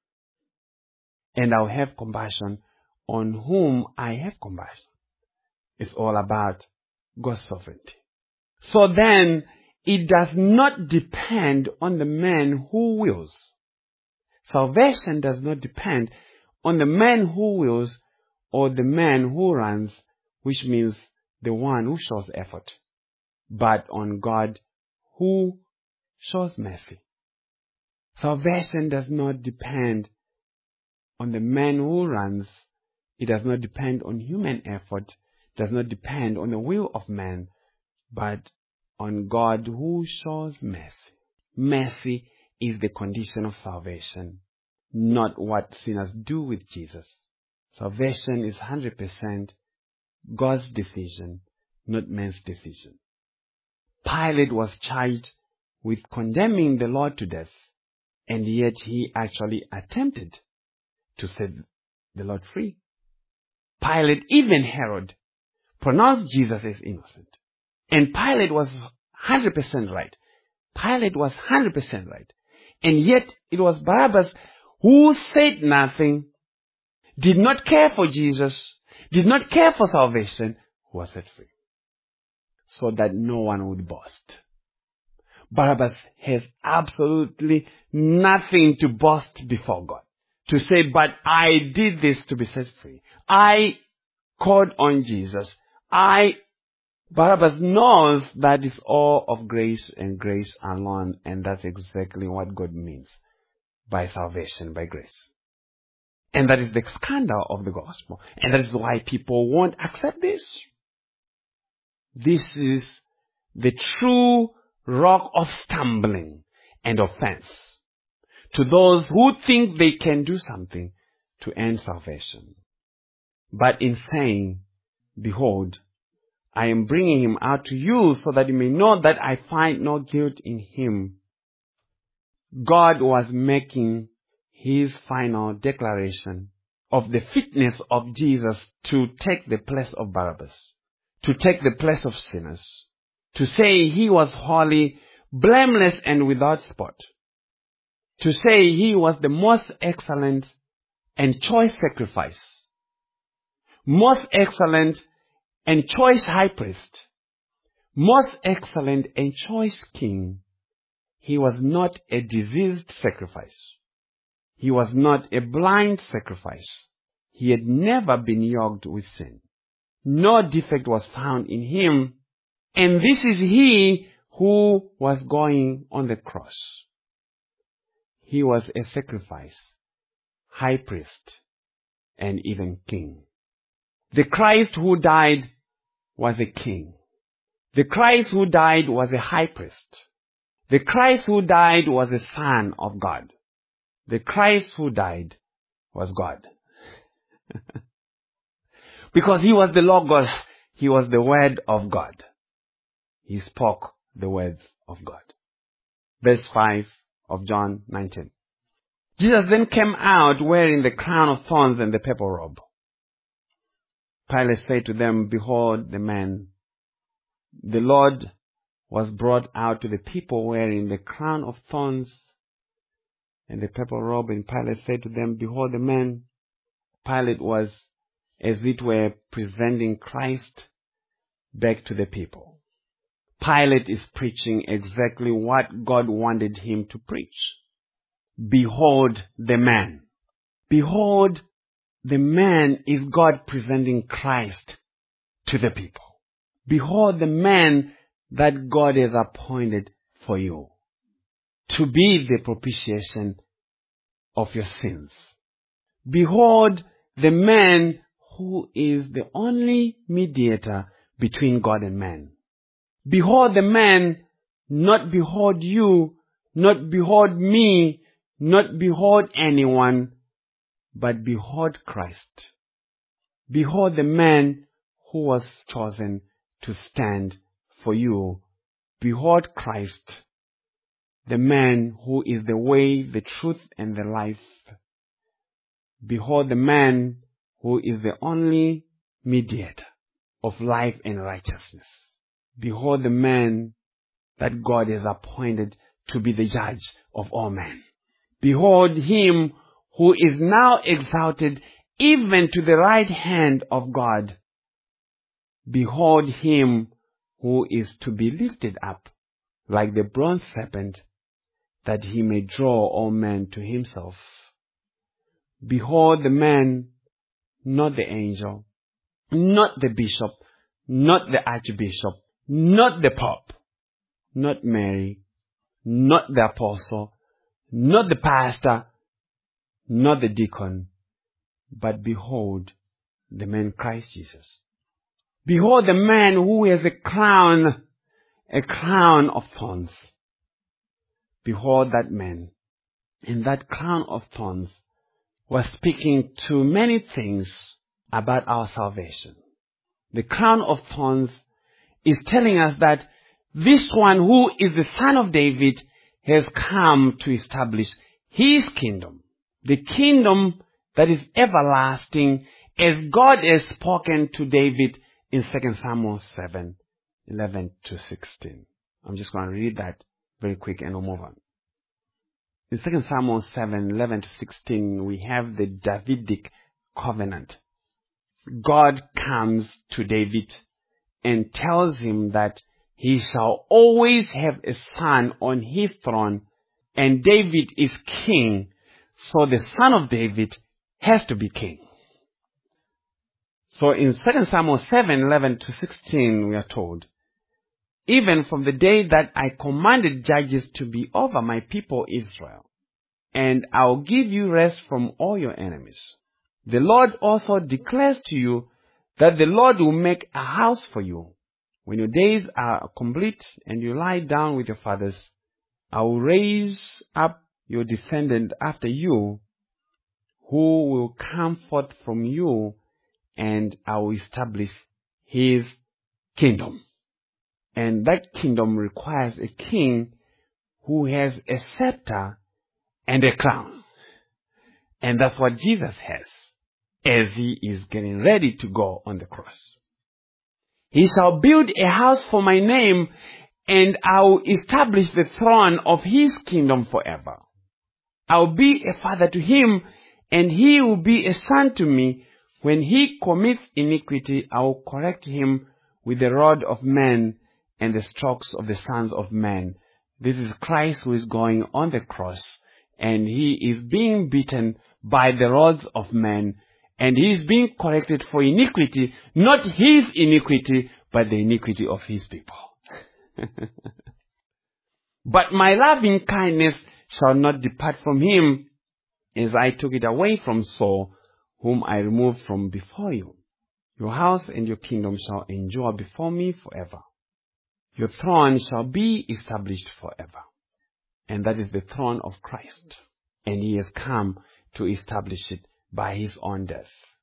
Speaker 1: and I will have compassion on whom I have compassion." It's all about God's sovereignty. So then, it does not depend on the man who wills. Salvation does not depend on the man who wills or the man who runs, which means the one who shows effort, but on God who shows mercy. Salvation does not depend on the man who runs. It does not depend on human effort. It does not depend on the will of man, but on God who shows mercy. Mercy is the condition of salvation, not what sinners do with Jesus. Salvation is 100% God's decision, not man's decision. Pilate was charged with condemning the Lord to death, and yet he actually attempted to set the Lord free. Pilate, even Herod, pronounced Jesus as innocent. And Pilate was 100% right. Pilate was 100% right. And yet it was Barabbas who said nothing, did not care for Jesus, did not care for salvation, who was set free, so that no one would boast. Barabbas has absolutely nothing to boast before God. To say, but I did this to be set free. I called on Jesus. Barabbas knows that is all of grace and grace alone, and that's exactly what God means by salvation, by grace. And that is the scandal of the gospel. And that is why people won't accept this. This is the true rock of stumbling and offense to those who think they can do something to earn salvation. But in saying, behold, I am bringing him out to you so that you may know that I find no guilt in him, God was making his final declaration of the fitness of Jesus to take the place of Barabbas, to take the place of sinners, to say he was holy, blameless, and without spot, to say he was the most excellent and choice sacrifice, most excellent and choice high priest, most excellent and choice king. He was not a diseased sacrifice. He was not a blind sacrifice. He had never been yoked with sin. No defect was found in him. And this is he who was going on the cross. He was a sacrifice, high priest, and even king. The Christ who died was a king. The Christ who died was a high priest. The Christ who died was a son of God. The Christ who died was God. Because he was the Logos, he was the Word of God. He spoke the words of God. Verse 5 of John 19. Jesus then came out wearing the crown of thorns and the purple robe. Pilate said to them, behold the man. The Lord was brought out to the people wearing the crown of thorns and the purple robe. And Pilate said to them, behold the man. Pilate was, as it were, presenting Christ back to the people. Pilate is preaching exactly what God wanted him to preach. Behold the man. Behold the man is God presenting Christ to the people. Behold the man that God has appointed for you to be the propitiation of your sins. Behold the man who is the only mediator between God and man. Behold the man, not behold you, not behold me, not behold anyone, but behold Christ. Behold the man who was chosen to stand for you. Behold Christ, the man who is the way, the truth, and the life. Behold the man who is the only mediator of life and righteousness. Behold the man that God has appointed to be the judge of all men. Behold him who is now exalted even to the right hand of God. Behold him who is to be lifted up like the bronze serpent, that he may draw all men to himself. Behold the man, not the angel, not the bishop, not the archbishop, not the pope, not Mary, not the apostle, not the pastor, not the deacon, but behold the man Christ Jesus. Behold the man who has a crown of thorns. Behold that man. And that crown of thorns was speaking to many things about our salvation. The crown of thorns is telling us that this one who is the son of David has come to establish his kingdom. The kingdom that is everlasting, as God has spoken to David in 2 Samuel 7, 11 to 16. I'm just going to read that very quick and we'll move on. In 2 Samuel 7, 11 to 16, we have the Davidic covenant. God comes to David and tells him that he shall always have a son on his throne, and David is king, so the son of David has to be king. So in 2 Samuel 7:11-16, we are told, even from the day that I commanded judges to be over my people Israel, and I'll give you rest from all your enemies. The Lord also declares to you that the Lord will make a house for you. When your days are complete and you lie down with your fathers, I will raise up your descendant after you, who will come forth from you, and I will establish his kingdom. And that kingdom requires a king who has a scepter and a crown. And that's what Jesus has as he is getting ready to go on the cross. He shall build a house for my name, and I will establish the throne of his kingdom forever. I will be a father to him, and he will be a son to me. When he commits iniquity, I will correct him with the rod of men and the strokes of the sons of men. This is Christ who is going on the cross, and he is being beaten by the rods of men, and he is being corrected for iniquity, not his iniquity, but the iniquity of his people. But my loving kindness shall not depart from him, as I took it away from Saul, whom I removed from before you. Your house and your kingdom shall endure before me forever. Your throne shall be established forever. And that is the throne of Christ. And he has come to establish it by his own death.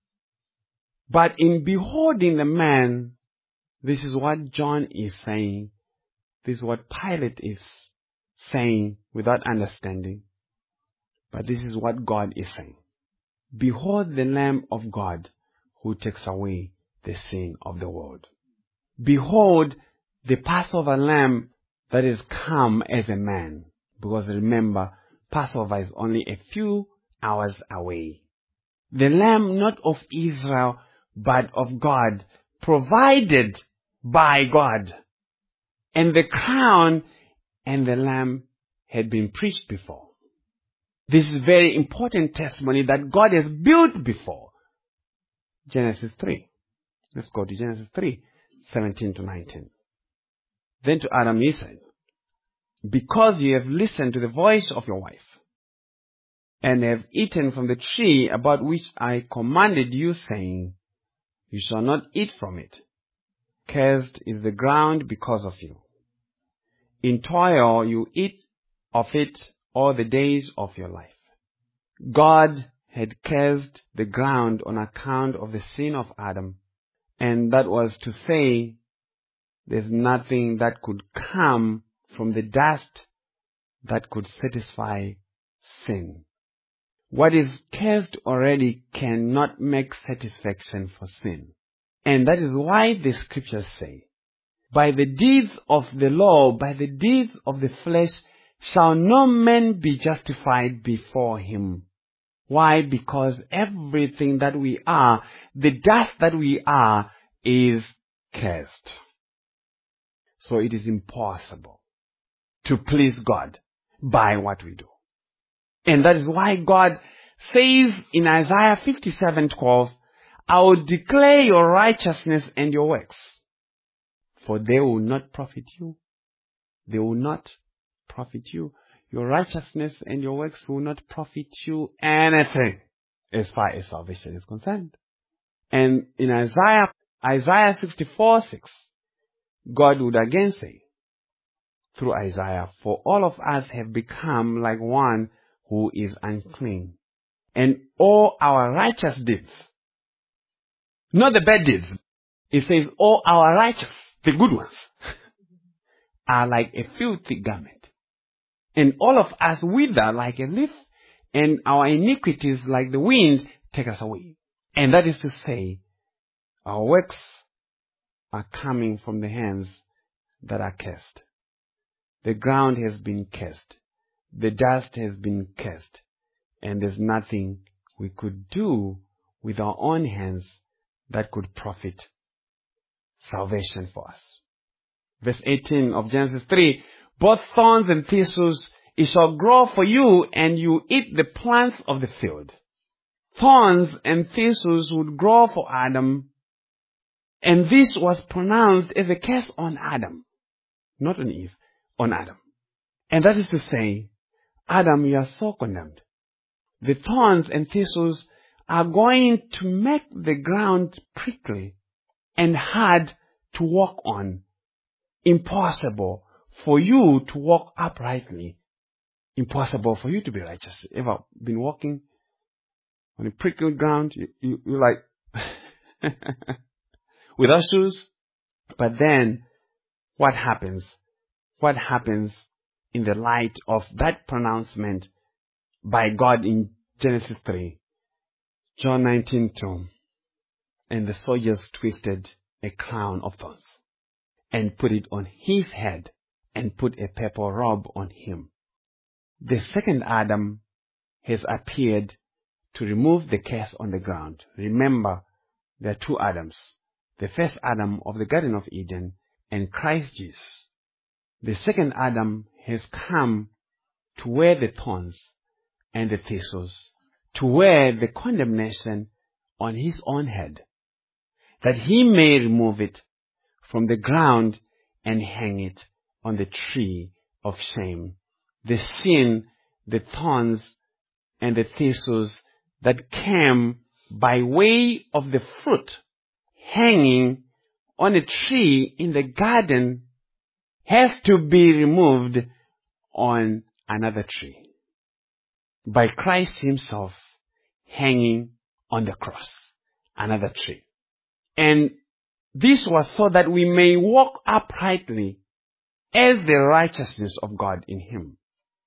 Speaker 1: But in beholding the man, this is what John is saying. This is what Pilate is saying without understanding. But this is what God is saying. Behold the Lamb of God who takes away the sin of the world. Behold the Passover lamb that is come as a man. Because remember, Passover is only a few hours away. The lamb not of Israel, but of God, provided by God. And the crown and the lamb had been preached before. This is very important testimony that God has built before. Genesis 3. Let's go to Genesis 3, 17-19. Then to Adam he said, because you have listened to the voice of your wife, and have eaten from the tree about which I commanded you, saying, you shall not eat from it. Cursed is the ground because of you. In toil you eat of it all the days of your life. God had cursed the ground on account of the sin of Adam, and that was to say, there's nothing that could come from the dust that could satisfy sin. What is cursed already cannot make satisfaction for sin. And that is why the scriptures say, by the deeds of the law, by the deeds of the flesh, shall no man be justified before him. Why? Because everything that we are, the dust that we are, is cursed. So it is impossible to please God by what we do. And that is why God says in Isaiah 57:12, I will declare your righteousness and your works, for they will not profit you. They will not profit you. Your righteousness and your works will not profit you anything as far as salvation is concerned. And in Isaiah 64:6, God would again say, through Isaiah, for all of us have become like one who is unclean, and all our righteous deeds, not the bad deeds, it says all our righteous, the good ones, are like a filthy garment. And all of us wither like a leaf, and our iniquities like the wind take us away. And that is to say, our works are coming from the hands that are cursed. The ground has been cursed. The dust has been cursed. And there's nothing we could do with our own hands that could profit salvation for us. Verse 18 of Genesis 3, both thorns and thistles it shall grow for you, and you eat the plants of the field. Thorns and thistles would grow for Adam, and this was pronounced as a curse on Adam, not on Eve, on Adam. And that is to say, Adam, you are so condemned. The thorns and thistles are going to make the ground prickly and hard to walk on, impossible for you to walk uprightly, impossible for you to be righteous. Ever been walking on a prickly ground? You're like, without shoes? But then, what happens? What happens in the light of that pronouncement by God in Genesis 3? John 19:2. And the soldiers twisted a crown of thorns and put it on his head and put a purple robe on him. The second Adam has appeared to remove the curse on the ground. Remember, there are two Adams. The first Adam of the Garden of Eden and Christ Jesus. The second Adam has come to wear the thorns and the thistles, to wear the condemnation on his own head, that he may remove it from the ground and hang it on the tree of shame. The sin, the thorns, and the thistles that came by way of the fruit hanging on a tree in the garden has to be removed on another tree by Christ himself hanging on the cross, another tree. And this was so that we may walk uprightly as the righteousness of God in him.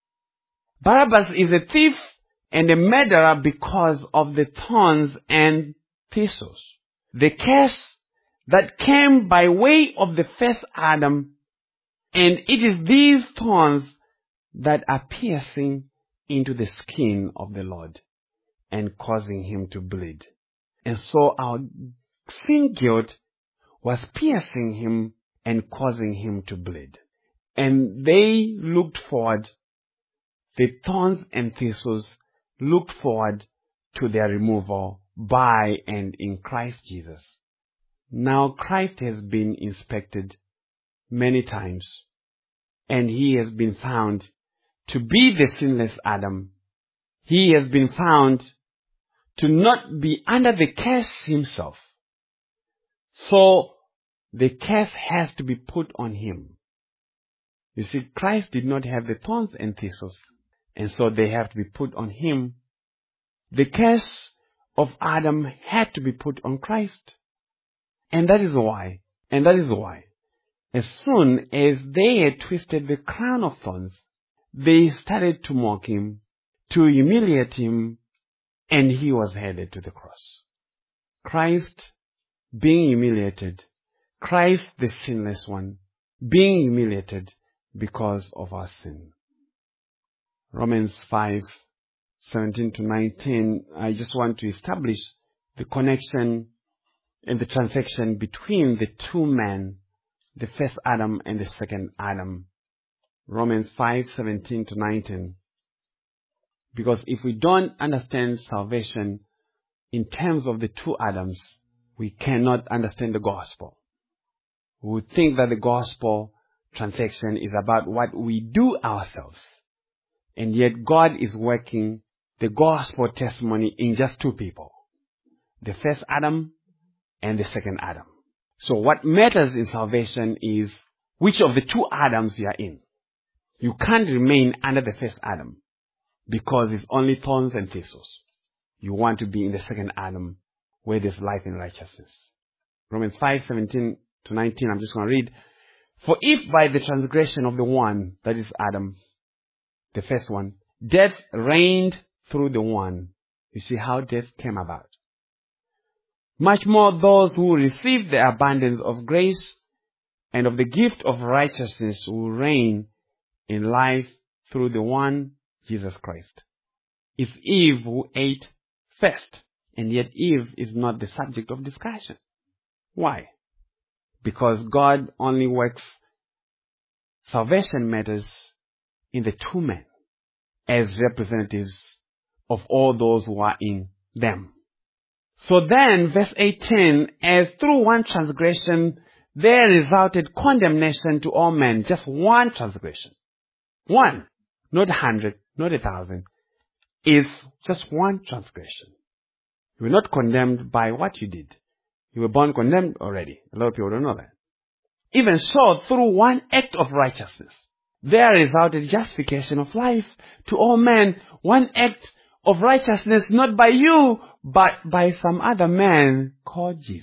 Speaker 1: Barabbas is a thief and a murderer because of the thorns and thistles. The curse that came by way of the first Adam, and it is these thorns that are piercing into the skin of the Lord and causing him to bleed. And so our sin guilt was piercing him and causing him to bleed. And they looked forward, the thorns and thistles looked forward to their removal by and in Christ Jesus. Now Christ has been inspected many times, and he has been found to be the sinless Adam. He has been found to not be under the curse himself. So the curse has to be put on him. You see, Christ did not have the thorns and thistles, and so they have to be put on him. The curse of Adam had to be put on Christ. And that is why, as soon as they had twisted the crown of thorns, they started to mock him, to humiliate him, and he was headed to the cross. Christ being humiliated, Christ the sinless one, being humiliated because of our sin. Romans 5:17-19, I just want to establish the connection and the transaction between the two men, the first Adam and the second Adam. Romans 5:17-19. Because if we don't understand salvation in terms of the two Adams, we cannot understand the gospel. We would think that the gospel transaction is about what we do ourselves. And yet God is working the gospel testimony in just two people. The first Adam and the second Adam. So what matters in salvation is which of the two Adams you are in. You can't remain under the first Adam because it's only thorns and thistles. You want to be in the second Adam where there's life and righteousness. Romans 5:17-19, I'm just going to read. For if by the transgression of the one, that is Adam, the first one, death reigned through the one. You see how death came about. Much more those who receive the abundance of grace and of the gift of righteousness will reign in life through the one, Jesus Christ. It's Eve who ate first, and yet Eve is not the subject of discussion. Why? because God only works salvation matters in the two men as representatives of all those who are in them. So then, verse 18, as through one transgression there resulted condemnation to all men, just one transgression. One, not 100, not 1,000, is just one transgression. You were not condemned by what you did. You were born condemned already. A lot of people don't know that. Even so, through one act of righteousness, there resulted justification of life to all men. One act of righteousness, not by you, but by some other man called Jesus.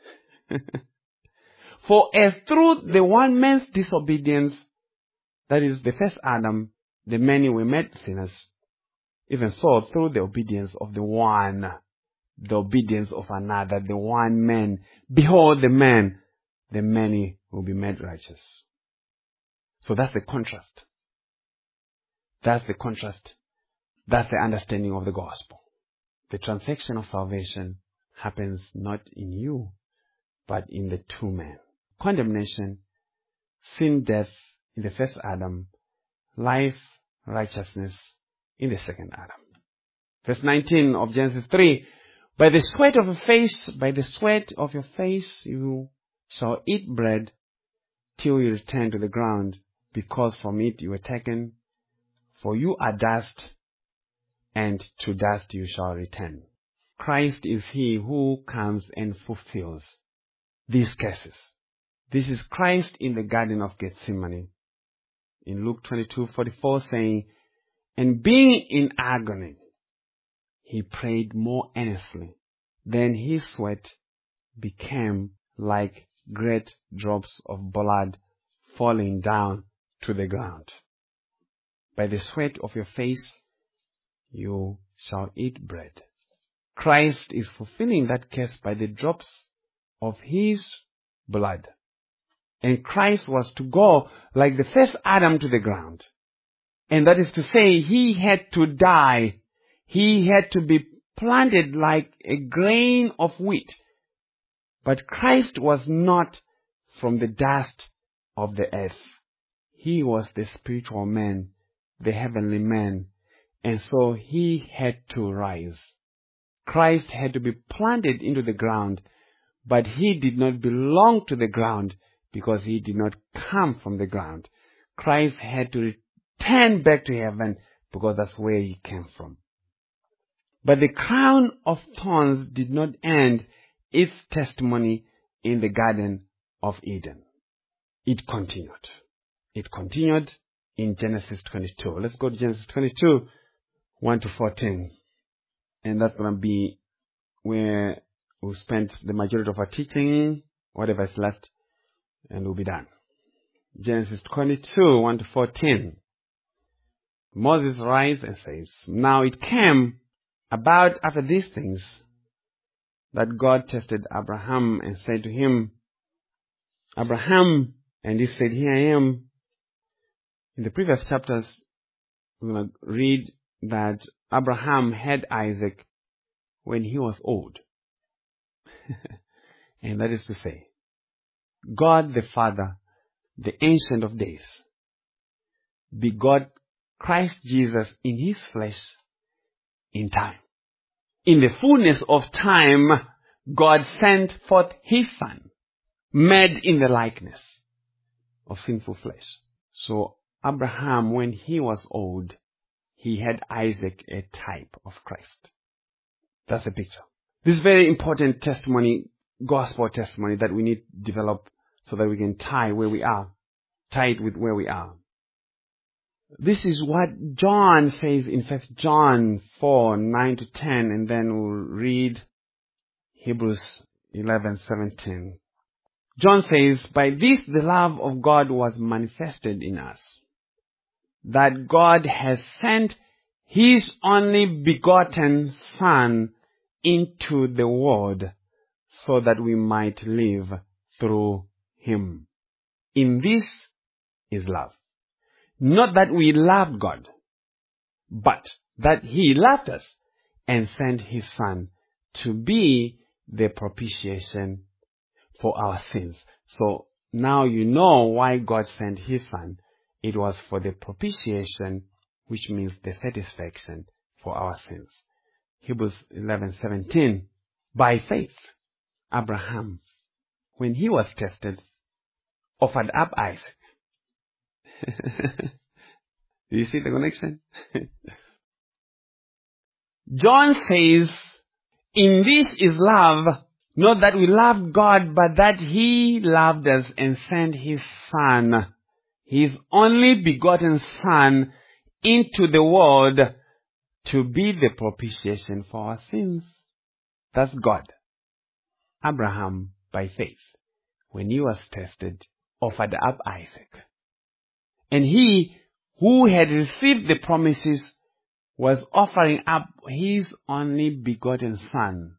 Speaker 1: For as through the one man's disobedience, that is the first Adam, the many were made sinners, even so through the obedience of the one, the obedience of another, the one man, behold the man, the many will be made righteous. So that's the contrast. That's the contrast. That's the understanding of the gospel. The transaction of salvation happens not in you, but in the two men. Condemnation, sin, death in the first Adam, life, righteousness in the second Adam. Verse 19 of Genesis 3, by the sweat of your face you shall eat bread till you return to the ground, because from it you were taken, for you are dust, and to dust you shall return. Christ is he who comes and fulfills these cases. This is Christ in the Garden of Gethsemane. In Luke 22:44 saying, and being in agony, he prayed more earnestly. Then his sweat became like great drops of blood falling down to the ground. By the sweat of your face you shall eat bread. Christ is fulfilling that case by the drops of his blood. And Christ was to go like the first Adam to the ground. And that is to say, he had to die. He had to be planted like a grain of wheat. But Christ was not from the dust of the earth. He was the spiritual man, the heavenly man. And so he had to rise. Christ had to be planted into the ground, but he did not belong to the ground because he did not come from the ground. Christ had to return back to heaven because that's where he came from. But the crown of thorns did not end its testimony in the Garden of Eden. It continued. It continued in Genesis 22. Let's go to Genesis 22, 1 to 14. And that's going to be where we'll spend the majority of our teaching, whatever is left, and we'll be done. Genesis 22, 1 to 14. Moses rises and says, now it came about after these things that God tested Abraham and said to him, Abraham, and he said, here I am. In the previous chapters, we're going to read that Abraham had Isaac when he was old. And that is to say, God the Father, the Ancient of Days, begot Christ Jesus in his flesh in time. In the fullness of time, God sent forth his Son, made in the likeness of sinful flesh. So Abraham, when he was old, he had Isaac, a type of Christ. That's the picture. This very important testimony, gospel testimony that we need to develop so that we can tie where we are, tie it with where we are. This is what John says in 1 John 4, 9 to 10, and then we'll read Hebrews 11, 17. John says, by this the love of God was manifested in us, that God has sent his only begotten Son into the world so that we might live through him. In this is love. Not that we loved God, but that he loved us and sent his Son to be the propitiation for our sins. So now you know why God sent his son. It was for the propitiation, which means the satisfaction for our sins. Hebrews 11:17. By faith, Abraham, when he was tested, offered up Isaac. Do you see the connection? John says, in this is love, not that we loved God, but that he loved us and sent his son, his only begotten son, into the world to be the propitiation for our sins. That's God. Abraham, by faith, when he was tested, offered up Isaac. And he who had received the promises was offering up his only begotten son.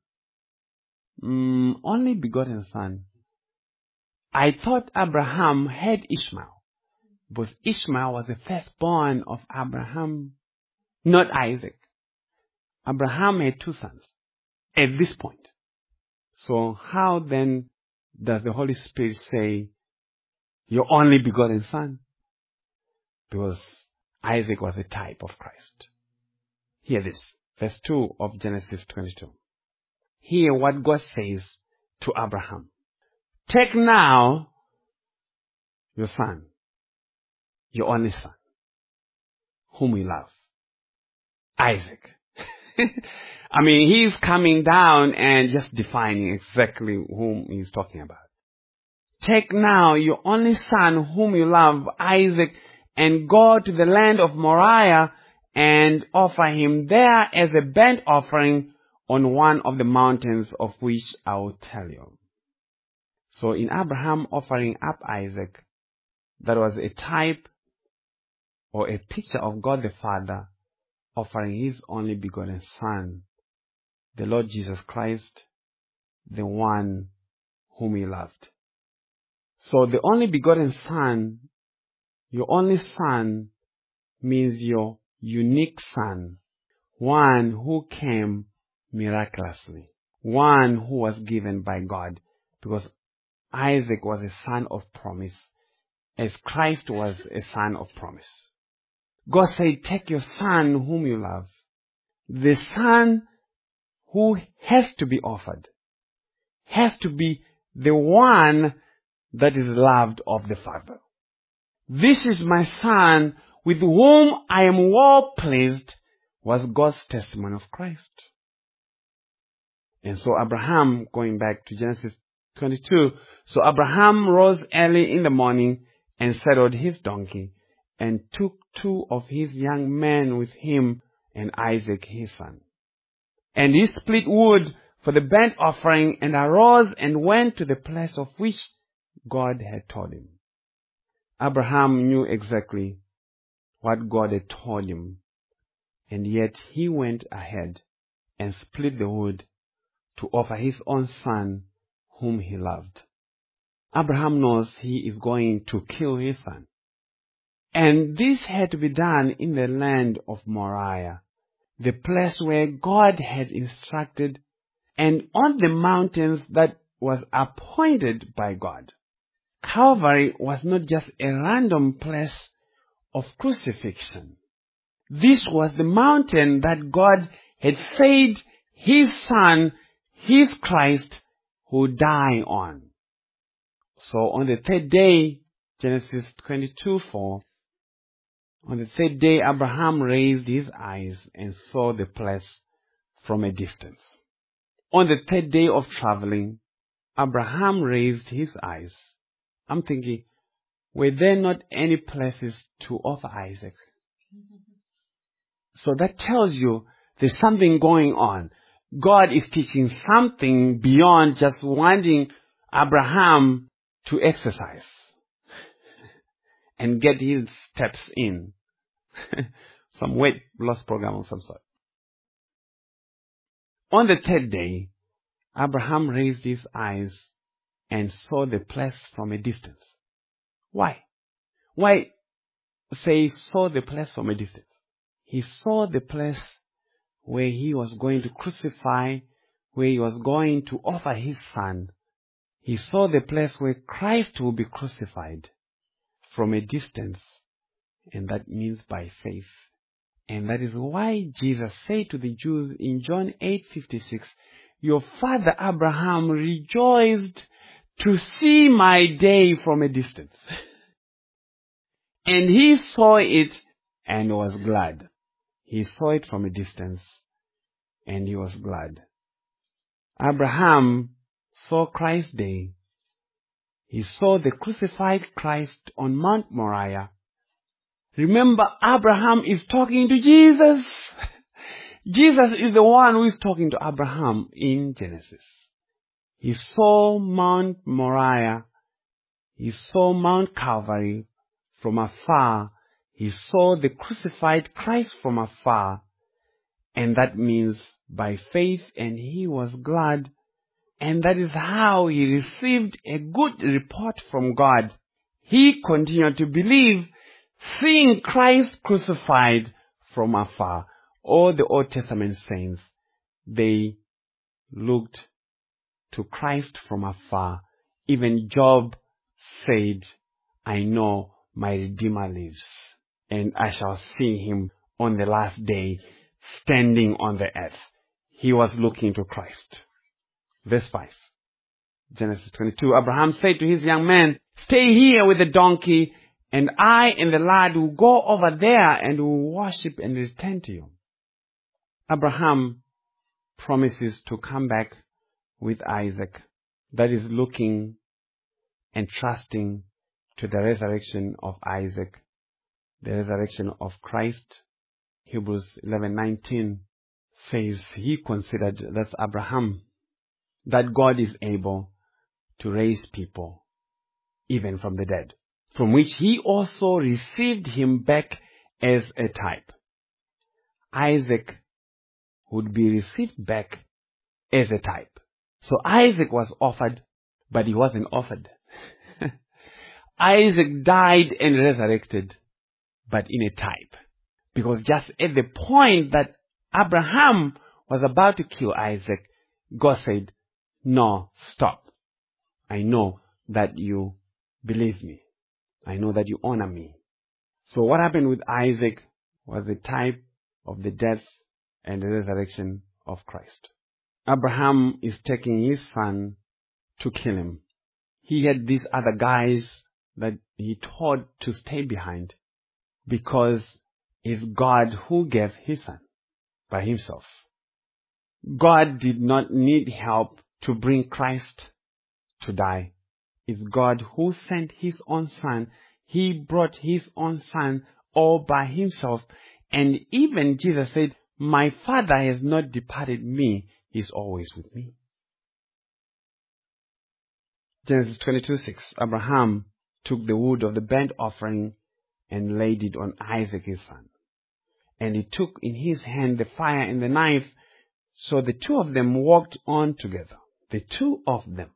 Speaker 1: Only begotten son. I thought Abraham had Ishmael, because Ishmael was the firstborn of Abraham, not Isaac. Abraham had two sons at this point. So how then does the Holy Spirit say, your only begotten son? Because Isaac was a type of Christ. Hear this, verse 2 of Genesis 22. Hear what God says to Abraham. Take now your son, your only son, whom you love, Isaac. I mean, he's coming down and just defining exactly whom he's talking about. Take now your only son, whom you love, Isaac, and go to the land of Moriah and offer him there as a burnt offering on one of the mountains of which I will tell you. So in Abraham offering up Isaac, that was a type or a picture of God the Father offering his only begotten Son, the Lord Jesus Christ, the one whom he loved. So the only begotten Son, your only son, means your unique son, one who came miraculously, one who was given by God, because Isaac was a son of promise, as Christ was a son of promise. God said, take your son whom you love, the son who has to be offered, has to be the one that is loved of the Father. This is my son with whom I am well pleased, was God's testimony of Christ. And so Abraham, going back to Genesis 22, so Abraham rose early in the morning and saddled his donkey and took two of his young men with him and Isaac his son. And he split wood for the burnt offering and arose and went to the place of which God had told him. Abraham knew exactly what God had told him, and yet he went ahead and split the wood to offer his own son whom he loved. Abraham knows he is going to kill his son. And this had to be done in the land of Moriah, the place where God had instructed, and on the mountains that was appointed by God. Calvary was not just a random place of crucifixion. This was the mountain that God had said his son, his Christ, would die on. So on the third day, Genesis 22:4, on the third day Abraham raised his eyes and saw the place from a distance. On the third day of traveling, Abraham raised his eyes. I'm thinking, were there not any places to offer Isaac? So that tells you there's something going on. God is teaching something beyond just wanting Abraham to exercise and get his steps in. Some weight loss program of some sort. On the third day, Abraham raised his eyes and saw the place from a distance. Why? Why say saw the place from a distance? He saw the place where he was going to crucify, where he was going to offer his son He saw the place where Christ will be crucified from a distance, and that means by faith. And that is why Jesus said to the Jews in John 8:56, "Your father Abraham rejoiced to see my day from a distance." And he saw it and was glad. He saw it from a distance and he was glad. Abraham saw Christ's day. He saw the crucified Christ on Mount Moriah. Remember, Abraham is talking to Jesus. Jesus is the one who is talking to Abraham in Genesis. He saw Mount Moriah. He saw Mount Calvary from afar. He saw the crucified Christ from afar. And that means by faith, and he was glad. And that is how he received a good report from God. He continued to believe, seeing Christ crucified from afar. All the Old Testament saints, they looked to Christ from afar. Even Job said, "I know my Redeemer lives, and I shall see him on the last day, standing on the earth." He was looking to Christ. Verse 5. Genesis 22. Abraham said to his young man, "Stay here with the donkey, and I and the lad will go over there and will worship and return to you." Abraham promises to come back with Isaac. That is looking and trusting to the resurrection of Isaac, the resurrection of Christ. Hebrews 11:19 says he considered, that's Abraham, that God is able to raise people even from the dead, from which he also received him back as a type. Isaac would be received back as a type. So Isaac was offered, but he wasn't offered. Isaac died and resurrected, but in a type. Because just at the point that Abraham was about to kill Isaac, God said, "No, stop. I know that you believe me. I know that you honor me." So what happened with Isaac was a type of the death and the resurrection of Christ. Abraham is taking his son to kill him. He had these other guys that he told to stay behind because it's God who gave his son by himself. God did not need help to bring Christ to die. It's God who sent his own son. He brought his own son all by himself. And even Jesus said, "My Father has not departed me. He's always with me." Genesis 22:6. Abraham took the wood of the burnt offering and laid it on Isaac his son. And he took in his hand the fire and the knife. So the two of them walked on together. The two of them.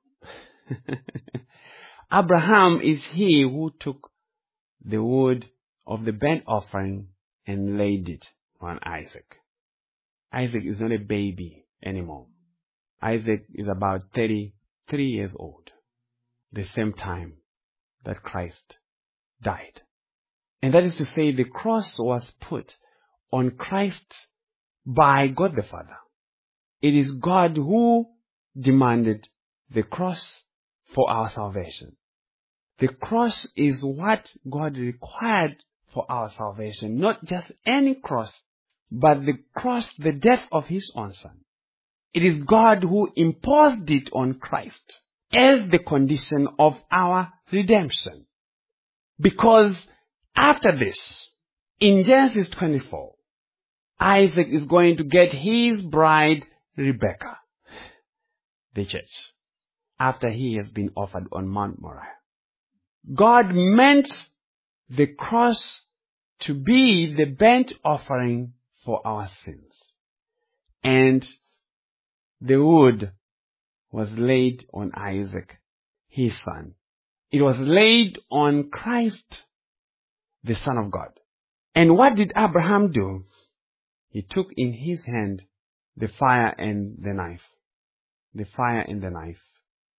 Speaker 1: Abraham is he who took the wood of the burnt offering and laid it on Isaac. Isaac is not a baby anymore. Isaac is about 33 years old, the same time that Christ died. And that is to say, the cross was put on Christ by God the Father. It is God who demanded the cross for our salvation. The cross is what God required for our salvation. Not just any cross, but the cross, the death of his own son. It is God who imposed it on Christ as the condition of our redemption. Because after this, in Genesis 24, Isaac is going to get his bride, Rebekah, the church, after he has been offered on Mount Moriah. God meant the cross to be the burnt offering for our sins. And the wood was laid on Isaac, his son. It was laid on Christ, the Son of God. And what did Abraham do? He took in his hand the fire and the knife. The fire and the knife.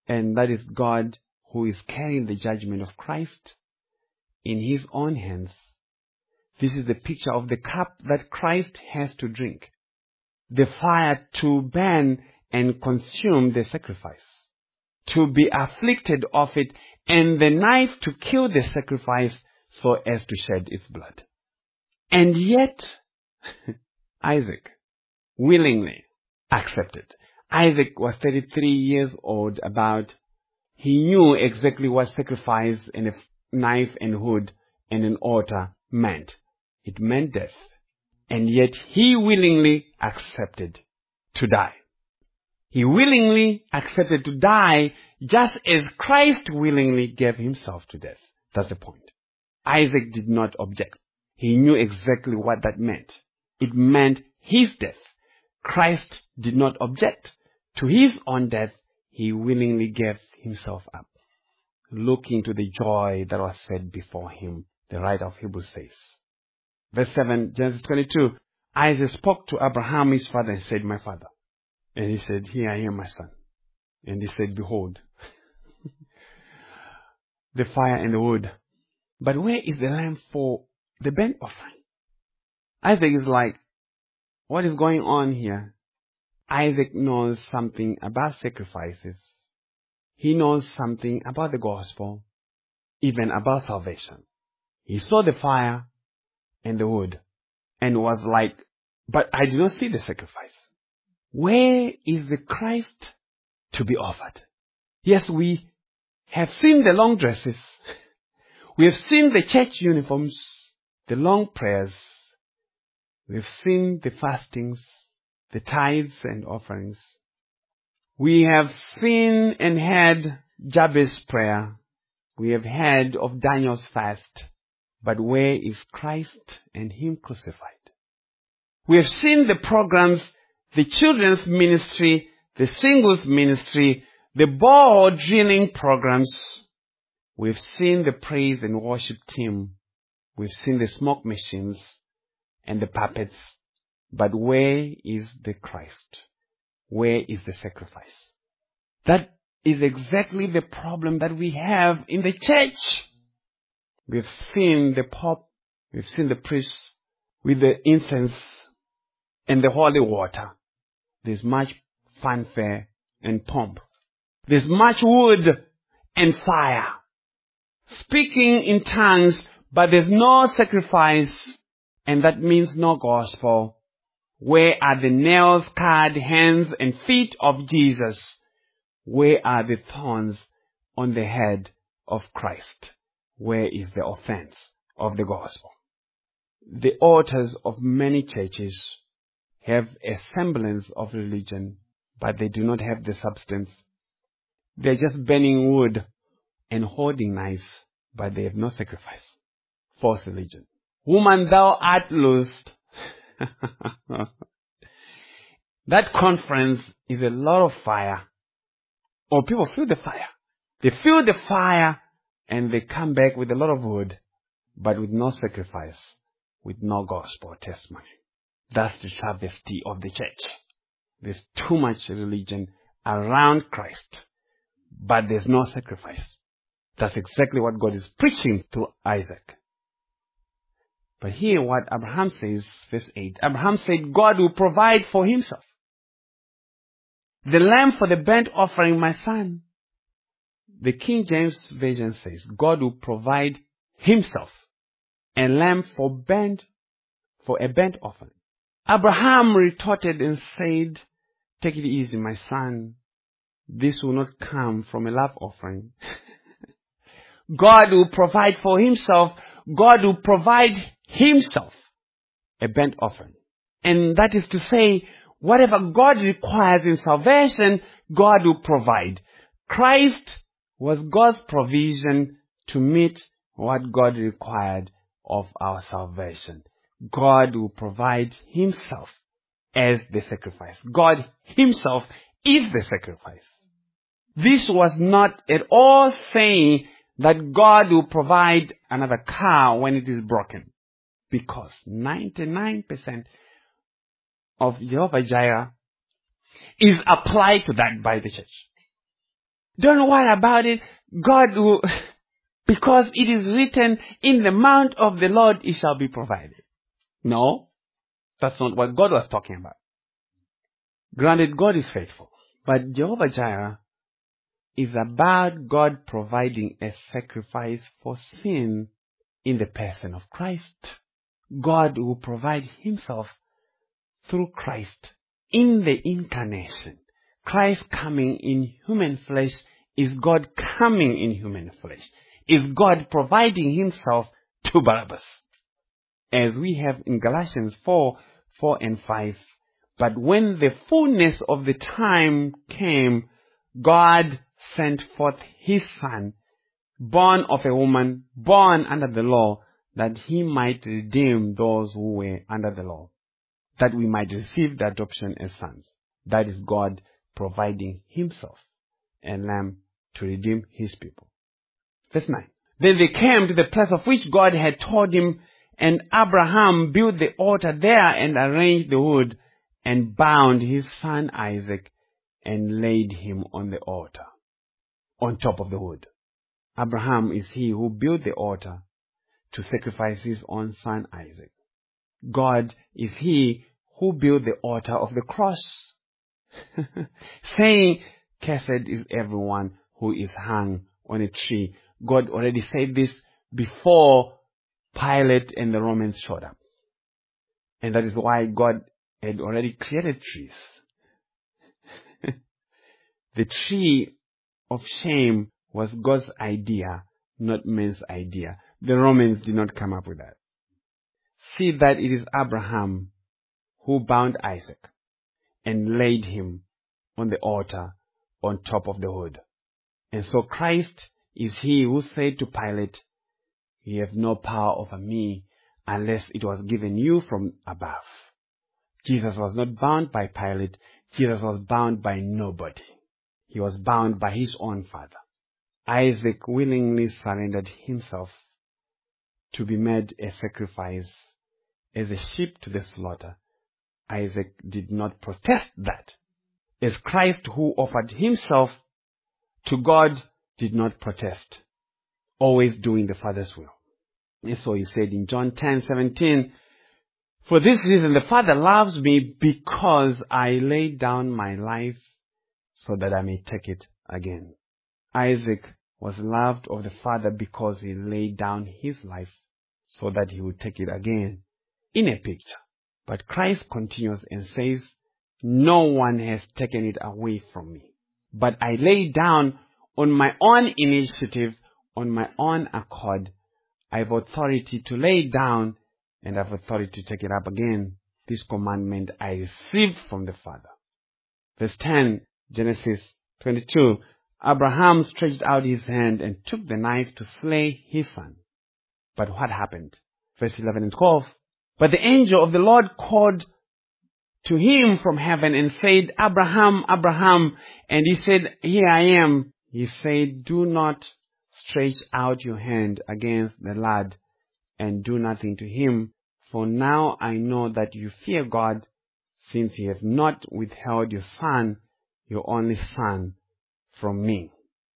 Speaker 1: And that is God who is carrying the judgment of Christ in his own hands. This is the picture of the cup that Christ has to drink. The fire to burn and consume the sacrifice. To be afflicted of it, and the knife to kill the sacrifice so as to shed its blood. And yet, Isaac willingly accepted. Isaac was 33 years old about. He knew exactly what sacrifice and a knife and wood and an altar meant. It meant death. And yet he willingly accepted to die. He willingly accepted to die just as Christ willingly gave himself to death. That's the point. Isaac did not object. He knew exactly what that meant. It meant his death. Christ did not object to his own death. He willingly gave himself up, looking to the joy that was set before him, the writer of Hebrews says. Verse 7, Genesis 22, Isaac spoke to Abraham his father and said, "My father." And he said, "Here I am, my son." And he said, "Behold, the fire and the wood. But where is the lamb for the burnt offering?" Isaac is like, what is going on here? Isaac knows something about sacrifices. He knows something about the gospel, even about salvation. He saw the fire and the wood and was like, but I do not see the sacrifice. Where is the Christ to be offered? Yes, we have seen the long dresses. We have seen the church uniforms, the long prayers. We have seen the fastings, the tithes and offerings. We have seen and heard Jabez's prayer. We have heard of Daniel's fast. But where is Christ and him crucified? We have seen the programs, the children's ministry, the singles ministry, the ball drilling programs. We've seen the praise and worship team. We've seen the smoke machines and the puppets. But where is the Christ? Where is the sacrifice? That is exactly the problem that we have in the church. We've seen the pope, we've seen the priests with the incense and the holy water. There's much fanfare and pomp. There's much wood and fire. Speaking in tongues, but there's no sacrifice, and that means no gospel. Where are the nail-scarred hands and feet of Jesus? Where are the thorns on the head of Christ? Where is the offense of the gospel? The altars of many churches have a semblance of religion, but they do not have the substance. They're just burning wood and holding knives, but they have no sacrifice. False religion. Woman, thou art loosed. That conference is a lot of fire. Or people feel the fire. They feel the fire and they come back with a lot of wood, but with no sacrifice, with no gospel testimony. That's the travesty of the church. There's too much religion around Christ, but there's no sacrifice. That's exactly what God is preaching to Isaac. But here what Abraham says, verse 8. Abraham said, God will provide for himself the lamb for the burnt offering, my son. The King James Version says, God will provide himself a lamb for a burnt offering. Abraham retorted and said, take it easy, my son. This will not come from a love offering. God will provide for himself. God will provide himself a burnt offering. And that is to say, whatever God requires in salvation, God will provide. Christ was God's provision to meet what God required of our salvation. God will provide himself as the sacrifice. God himself is the sacrifice. This was not at all saying that God will provide another car when it is broken, because 99% of Jehovah Jireh is applied to that by the church. Don't worry about it. God will, because it is written, in the mount of the Lord it shall be provided. No, that's not what God was talking about. Granted, God is faithful. But Jehovah Jireh is about God providing a sacrifice for sin in the person of Christ. God will provide himself through Christ in the incarnation. Christ coming in human flesh is God coming in human flesh. Is God providing himself to Barabbas. As we have in Galatians 4 and 5. But when the fullness of the time came, God sent forth his Son, born of a woman, born under the law, that he might redeem those who were under the law, that we might receive the adoption as sons. That is God providing himself a lamb to redeem his people. Verse 9. Then they came to the place of which God had told him, and Abraham built the altar there and arranged the wood and bound his son Isaac and laid him on the altar, on top of the wood. Abraham is he who built the altar to sacrifice his own son Isaac. God is he who built the altar of the cross, saying, "Cursed is everyone who is hung on a tree." God already said this before Pilate and the Romans showed up. And that is why God had already created trees. The tree of shame was God's idea, not man's idea. The Romans did not come up with that. See that it is Abraham who bound Isaac and laid him on the altar on top of the wood. And so Christ is he who said to Pilate, "You have no power over me unless it was given you from above." Jesus was not bound by Pilate. Jesus was bound by nobody. He was bound by his own Father. Isaac willingly surrendered himself to be made a sacrifice as a sheep to the slaughter. Isaac did not protest that, as Christ who offered himself to God did not protest, always doing the Father's will. And so he said in John 10:17, "For this reason the Father loves me, because I lay down my life so that I may take it again." Isaac was loved of the Father because he laid down his life so that he would take it again in a picture. But Christ continues and says, "No one has taken it away from me, but I lay down on my own initiative, on my own accord. I have authority to lay down and I have authority to take it up again. This commandment I received from the Father." Verse 10, Genesis 22. Abraham stretched out his hand and took the knife to slay his son. But what happened? Verse 11 and 12. But the angel of the Lord called to him from heaven and said, "Abraham, Abraham." And he said, "Here I am." He said, "Do not stretch out your hand against the lad and do nothing to him. For now I know that you fear God, since you have not withheld your son, your only son, from me."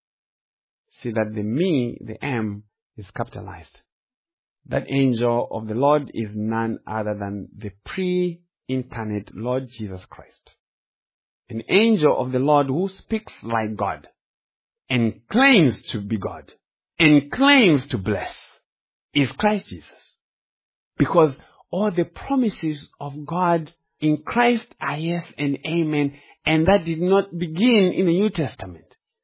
Speaker 1: See that the me, the M, is capitalized. That angel of the Lord is none other than the pre-incarnate Lord Jesus Christ. An angel of the Lord who speaks like God and claims to be God and claims to bless is Christ Jesus. Because all the promises of God in Christ are yes and amen, and that did not begin in the New Testament.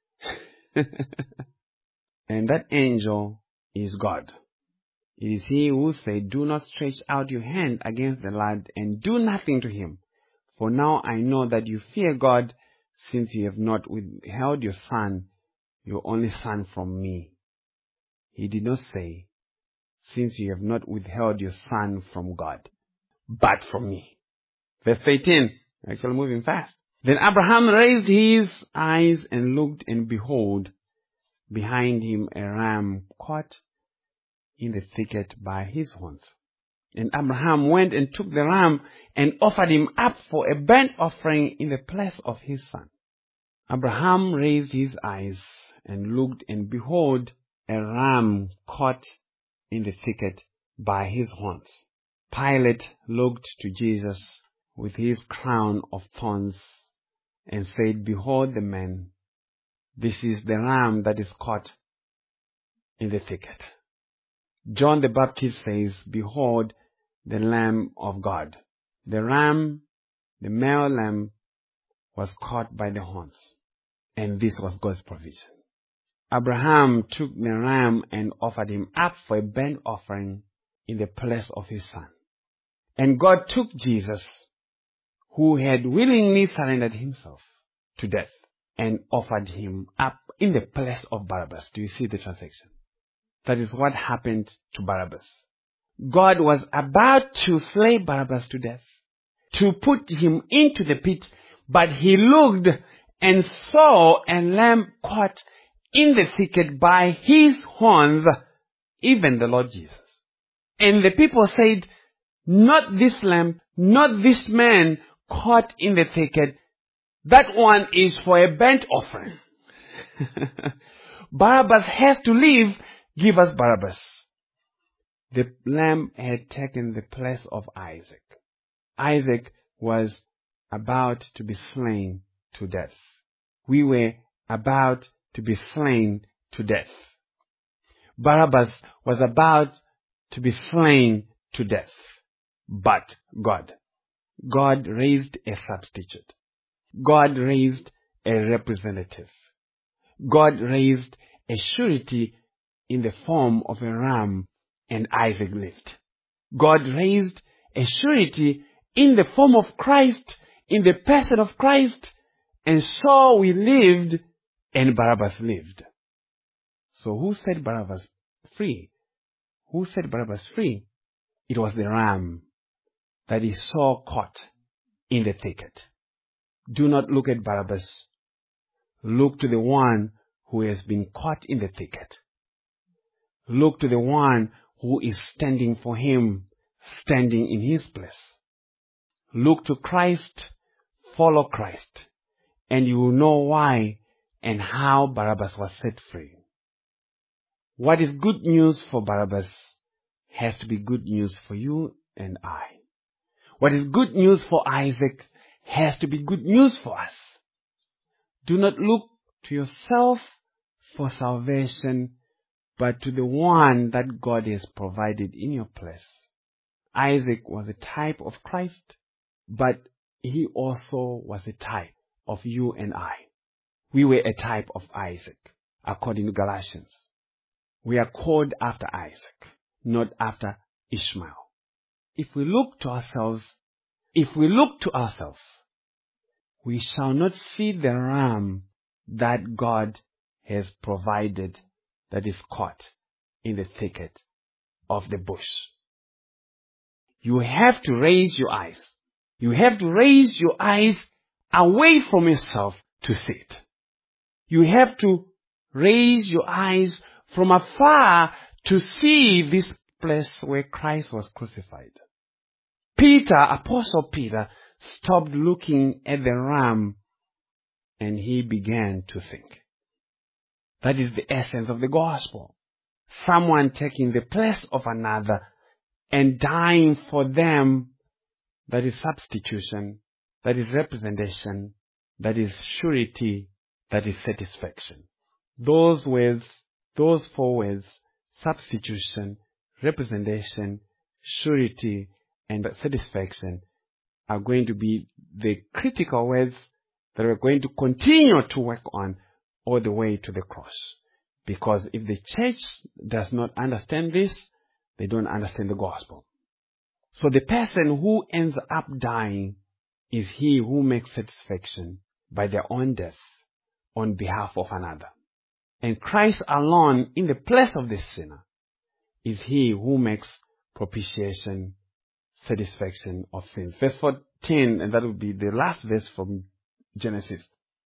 Speaker 1: And that angel is God. It is he who said, "Do not stretch out your hand against the lad and do nothing to him. For now I know that you fear God, since you have not withheld your son, your only son, from me." He did not say, "Since you have not withheld your son from God, but from me." Verse 18, actually moving fast. Then Abraham raised his eyes and looked, and behold, behind him a ram caught in the thicket by his horns. And Abraham went and took the ram and offered him up for a burnt offering in the place of his son. Abraham raised his eyes and looked, and behold, a ram caught in the thicket by his horns. Pilate looked to Jesus with his crown of thorns and said, Behold the man. This is the ram that is caught in the thicket. John the Baptist says, Behold the Lamb of God. The ram, the male lamb, was caught by the horns. And this was God's provision. Abraham took the ram and offered him up for a burnt offering in the place of his son. And God took Jesus, who had willingly surrendered himself to death, and offered him up in the place of Barabbas. Do you see the transaction? That is what happened to Barabbas. God was about to slay Barabbas to death, to put him into the pit, but he looked and saw a lamb caught in the thicket by his horns, even the Lord Jesus. And the people said, Not this lamb, not this man caught in the thicket. That one is for a burnt offering. Barabbas has to live. Give us Barabbas. The lamb had taken the place of Isaac. Isaac was about to be slain to death. We were about to be slain to death. Barabbas was about to be slain to death. But God raised a substitute. God raised a representative. God raised a surety in the form of a ram, and Isaac lived. God raised a surety in the form of Christ, in the person of Christ, and so we lived, and Barabbas lived. So who set Barabbas free? Who set Barabbas free? It was the ram that he saw caught in the thicket. Do not look at Barabbas. Look to the one who has been caught in the thicket. Look to the one who is standing for him, standing in his place. Look to Christ, follow Christ, and you will know why and how Barabbas was set free. What is good news for Barabbas has to be good news for you and I. What is good news for Isaac has to be good news for us. Do not look to yourself for salvation, but to the one that God has provided in your place. Isaac was a type of Christ, but he also was a type of you and I. We were a type of Isaac, according to Galatians. We are called after Isaac, not after Ishmael. If we look to ourselves, we shall not see the ram that God has provided that is caught in the thicket of the bush. You have to raise your eyes. You have to raise your eyes away from yourself to see it. You have to raise your eyes from afar to see this place where Christ was crucified. Apostle Peter, stopped looking at the ram and he began to think. That is the essence of the gospel. Someone taking the place of another and dying for them. That is substitution. That is representation. That is surety. That is satisfaction. Those four words, substitution, representation, surety, and satisfaction, are going to be the critical words that we're going to continue to work on all the way to the cross. Because if the church does not understand this, they don't understand the gospel. So the person who ends up dying is he who makes satisfaction by their own death on behalf of another. And Christ alone, in the place of the sinner, is he who makes propitiation, satisfaction of sins. Verse 14, and that will be the last verse from Genesis.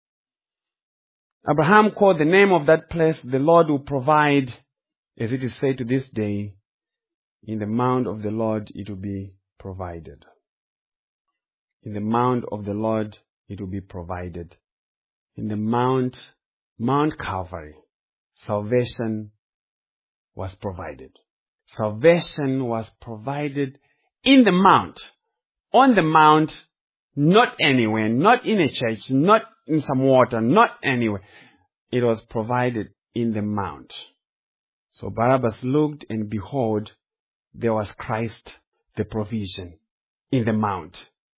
Speaker 1: Abraham called the name of that place, the Lord will provide, as it is said to this day, in the mount of the Lord it will be provided. In the mount of the Lord it will be provided. in the Mount Calvary, salvation was provided. Salvation was provided in the mount, on the mount, not anywhere, not in a church, not in some water, not anywhere. It was provided in the mount. So Barabbas looked, and behold, there was Christ, the provision, in the mount.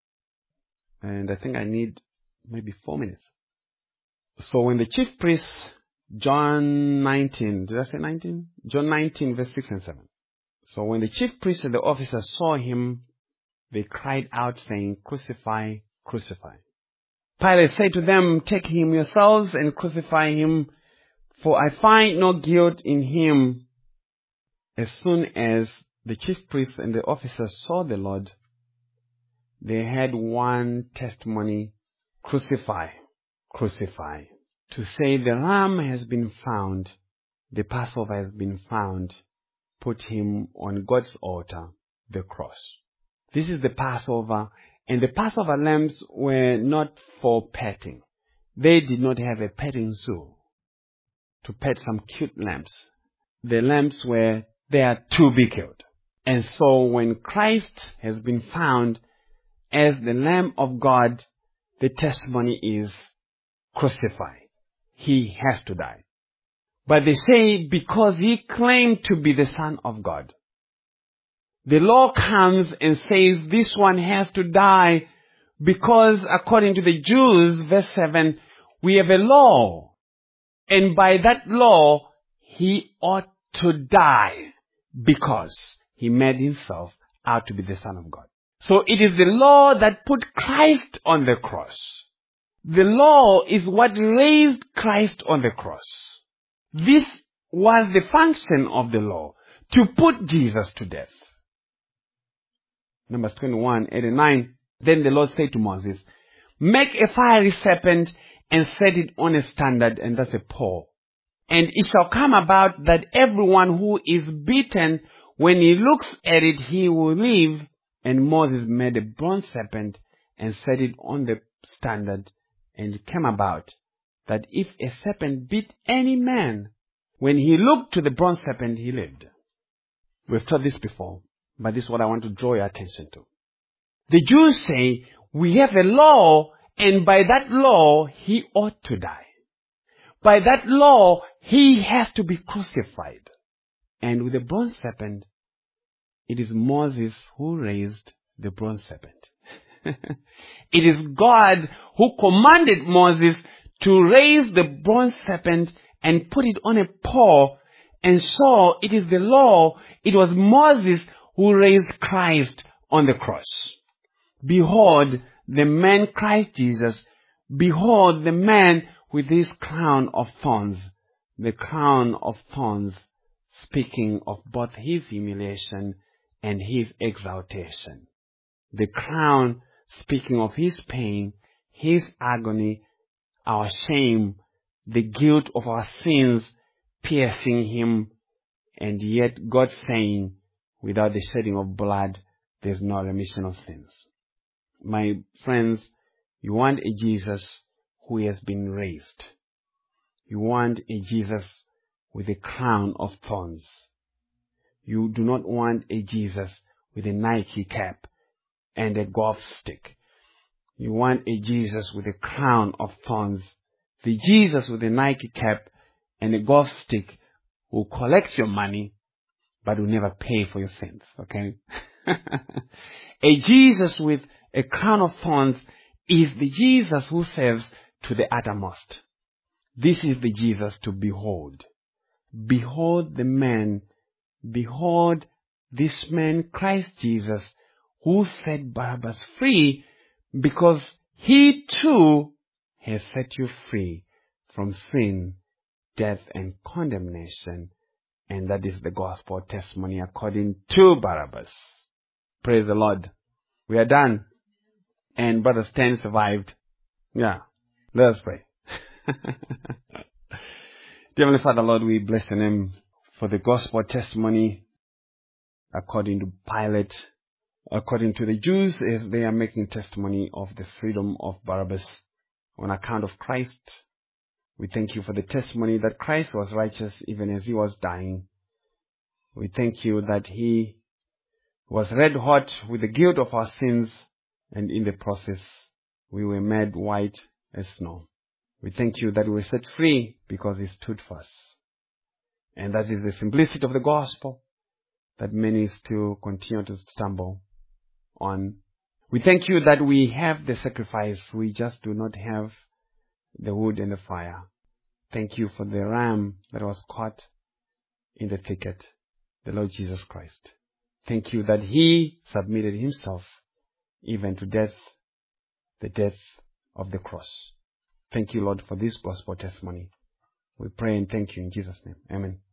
Speaker 1: And I think I need maybe 4 minutes. So when the chief priests, John 19, did I say 19? John 19, verse 6 and 7. So when the chief priests and the officers saw him, they cried out, saying, "Crucify, crucify." Pilate said to them, "Take him yourselves and crucify him, for I find no guilt in him." As soon as the chief priests and the officers saw the Lord, they had one testimony: "Crucify, crucify." To say the ram has been found, the Passover has been found, put him on God's altar, the cross. This is the Passover, and the Passover lambs were not for petting. They did not have a petting zoo to pet some cute lambs. The lambs were there to be killed. And so when Christ has been found as the Lamb of God, the testimony is crucify. He has to die. But they say because he claimed to be the Son of God. The law comes and says this one has to die because according to the Jews, verse 7, we have a law. And by that law, he ought to die because he made himself out to be the Son of God. So it is the law that put Christ on the cross. The law is what raised Christ on the cross. This was the function of the law, to put Jesus to death. Numbers 21, 8 and 9. Then the Lord said to Moses, "Make a fiery serpent and set it on a standard," and that's a pole. "And it shall come about that everyone who is bitten, when he looks at it, he will live." And Moses made a bronze serpent and set it on the standard. And it came about that if a serpent bit any man, when he looked to the bronze serpent, he lived. We've taught this before, but this is what I want to draw your attention to. The Jews say, we have a law, and by that law, he ought to die. By that law, he has to be crucified. And with the bronze serpent, it is Moses who raised the bronze serpent. It is God who commanded Moses to raise the bronze serpent and put it on a pole. And so it is the law. It was Moses who raised Christ on the cross. Behold the man Christ Jesus. Behold the man with his crown of thorns. The crown of thorns, speaking of both his humiliation and his exaltation. The crown, speaking of his pain, his agony, our shame, the guilt of our sins piercing him, and yet God saying, without the shedding of blood, there's no remission of sins. My friends, you want a Jesus who has been raised. You want a Jesus with a crown of thorns. You do not want a Jesus with a Nike cap and a golf stick. You want a Jesus with a crown of thorns. The Jesus with a Nike cap and a golf stick will collect your money, but will never pay for your sins, okay? A Jesus with a crown of thorns is the Jesus who serves to the uttermost. This is the Jesus to behold. Behold the man. Behold this man, Christ Jesus, who set Barabbas free, because he too has set you free from sin, death, and condemnation. And that is the gospel testimony according to Barabbas. Praise the Lord. We are done. And Brother Stan survived. Yeah. Let us pray. Dear Heavenly Father, Lord, we bless your name for the gospel testimony according to Pilate, according to the Jews, as they are making testimony of the freedom of Barabbas. on account of Christ. We thank you for the testimony that Christ was righteous even as he was dying. We thank you that he was red hot with the guilt of our sins, and in the process we were made white as snow. We thank you that we were set free because he stood for us. And that is the simplicity of the gospel that many still continue to stumble on. We thank you that we have the sacrifice. We just do not have the wood and the fire. Thank you for the ram that was caught in the thicket, the Lord Jesus Christ. Thank you that he submitted himself even to death, the death of the cross. Thank you, Lord, for this gospel testimony. We pray and thank you in Jesus' name. Amen.